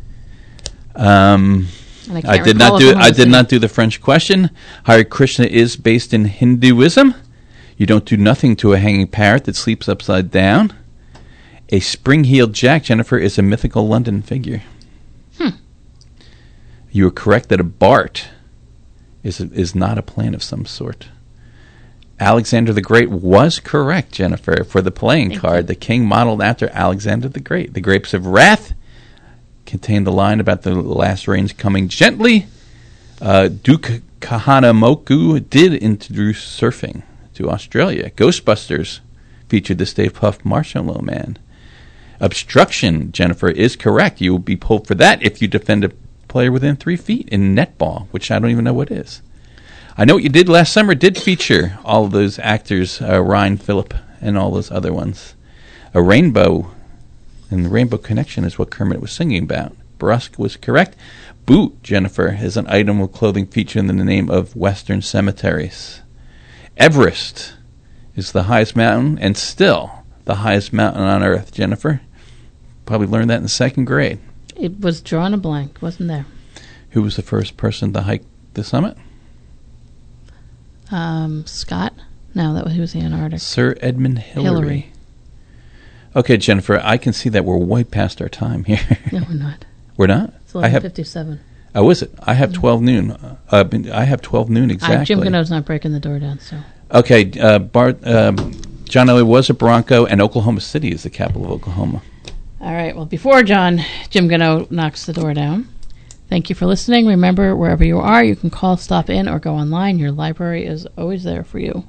I did not do the French question. Hare Krishna is based in Hinduism. You don't do nothing to a hanging parrot that sleeps upside down. A spring-heeled jack, Jennifer, is a mythical London figure. You are correct that a Bart is not a plant of some sort. Alexander the Great was correct, Jennifer, for the playing card. The king modeled after Alexander the Great. The Grapes of Wrath contain the line about the last rains coming gently. Duke Kahanamoku did introduce surfing to Australia. Ghostbusters featured the Stay Puft Marshmallow Man. Obstruction, Jennifer, is correct. You will be pulled for that if you defend a player within 3 feet in netball, which I don't even know what is. I Know What You Did Last Summer did feature all of those actors, Ryan Phillip and all those other ones. A rainbow, and the Rainbow Connection is what Kermit was singing about. Brusque was correct. Boot, Jennifer, is an item of clothing featured in the name of Western cemeteries. Everest is the highest mountain, and still the highest mountain on Earth, Jennifer. Probably learned that in 2nd grade. It was drawn a blank, wasn't there? Who was the first person to hike the summit? Scott? No, he was the Antarctic. Sir Edmund Hillary. Okay, Jennifer, I can see that we're way past our time here. No, we're not. We're not? It's 11:57. Oh, is it? I have 12 noon. I have 12 noon exactly. Jim Gano's not breaking the door down, so. Okay, John Elway was a Bronco, and Oklahoma City is the capital of Oklahoma. All right, well, before Jim Gano knocks the door down, thank you for listening. Remember, wherever you are, you can call, stop in, or go online. Your library is always there for you.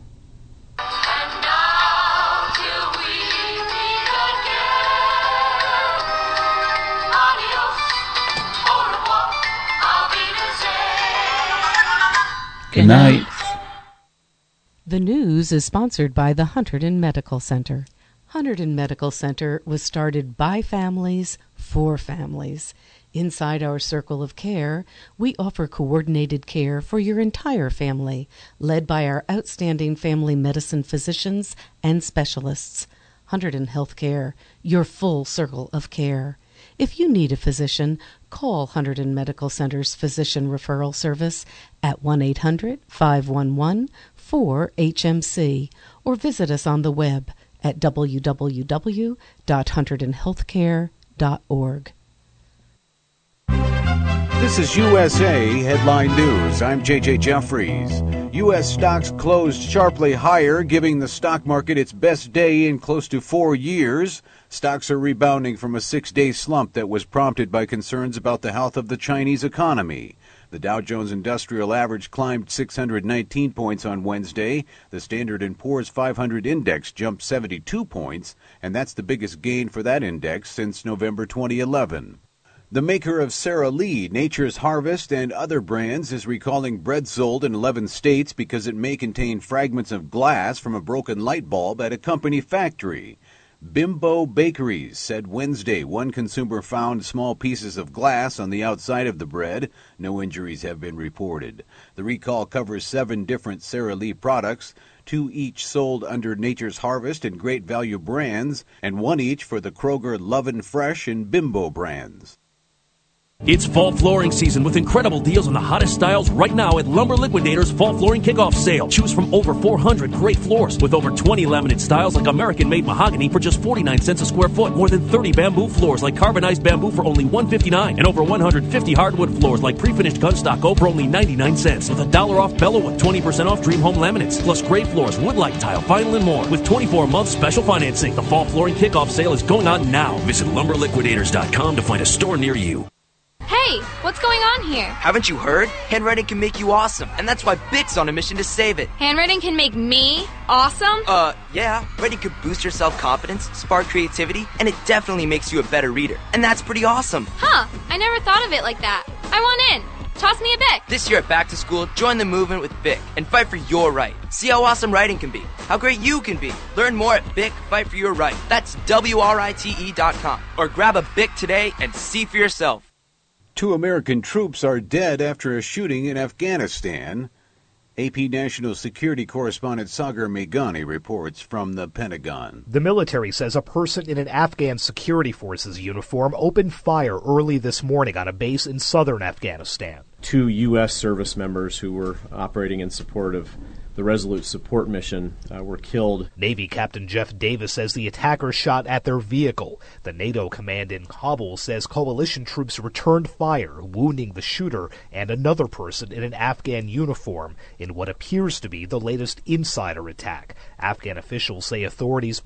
Good night. The news is sponsored by the Hunterdon Medical Center. Hunterdon Medical Center was started by families for families. Inside our circle of care, we offer coordinated care for your entire family, led by our outstanding family medicine physicians and specialists. Hunterdon Healthcare, your full circle of care. If you need a physician, call Hunterdon Medical Center's physician referral service at 1-800-511-4HMC or visit us on the web at www.hunterdonhealthcare.org. This is USA Headline News. I'm J.J. Jeffries. U.S. stocks closed sharply higher, giving the stock market its best day in close to 4 years. Stocks are rebounding from a 6-day slump that was prompted by concerns about the health of the Chinese economy. The Dow Jones Industrial Average climbed 619 points on Wednesday. The Standard & Poor's 500 index jumped 72 points, and that's the biggest gain for that index since November 2011. The maker of Sara Lee, Nature's Harvest, and other brands is recalling bread sold in 11 states because it may contain fragments of glass from a broken light bulb at a company factory. Bimbo Bakeries said Wednesday one consumer found small pieces of glass on the outside of the bread. No injuries have been reported. The recall covers 7 different Sara Lee products, 2 each sold under Nature's Harvest and Great Value brands, and 1 each for the Kroger Lovin' Fresh and Bimbo brands. It's fall flooring season with incredible deals on the hottest styles right now at Lumber Liquidators Fall Flooring Kickoff Sale. Choose from over 400 great floors with over 20 laminate styles like American-made mahogany for just 49 cents a square foot. More than 30 bamboo floors like carbonized bamboo for only $159, and over 150 hardwood floors like pre-finished gun stucco for only 99 cents. With $1 off Bellawood, 20% off Dream Home laminates, plus gray floors, wood-like tile, vinyl, and more. With 24-month special financing, the Fall Flooring Kickoff Sale is going on now. Visit LumberLiquidators.com to find a store near you. Hey, what's going on here? Haven't you heard? Handwriting can make you awesome, and that's why BIC's on a mission to save it. Handwriting can make me awesome? Yeah. Writing could boost your self-confidence, spark creativity, and it definitely makes you a better reader. And that's pretty awesome. Huh, I never thought of it like that. I want in. Toss me a BIC. This year at Back to School, join the movement with BIC and fight for your right. See how awesome writing can be, how great you can be. Learn more at BIC, Fight for Your Right. That's WRITE.com. Or grab a BIC today and see for yourself. 2 American troops are dead after a shooting in Afghanistan. AP National Security Correspondent Sagar Meghani reports from the Pentagon. The military says a person in an Afghan security forces uniform opened fire early this morning on a base in southern Afghanistan. 2 U.S. service members who were operating in support of the Resolute Support Mission were killed. Navy Captain Jeff Davis says the attackers shot at their vehicle. The NATO command in Kabul says coalition troops returned fire, wounding the shooter and another person in an Afghan uniform in what appears to be the latest insider attack. Afghan officials say authorities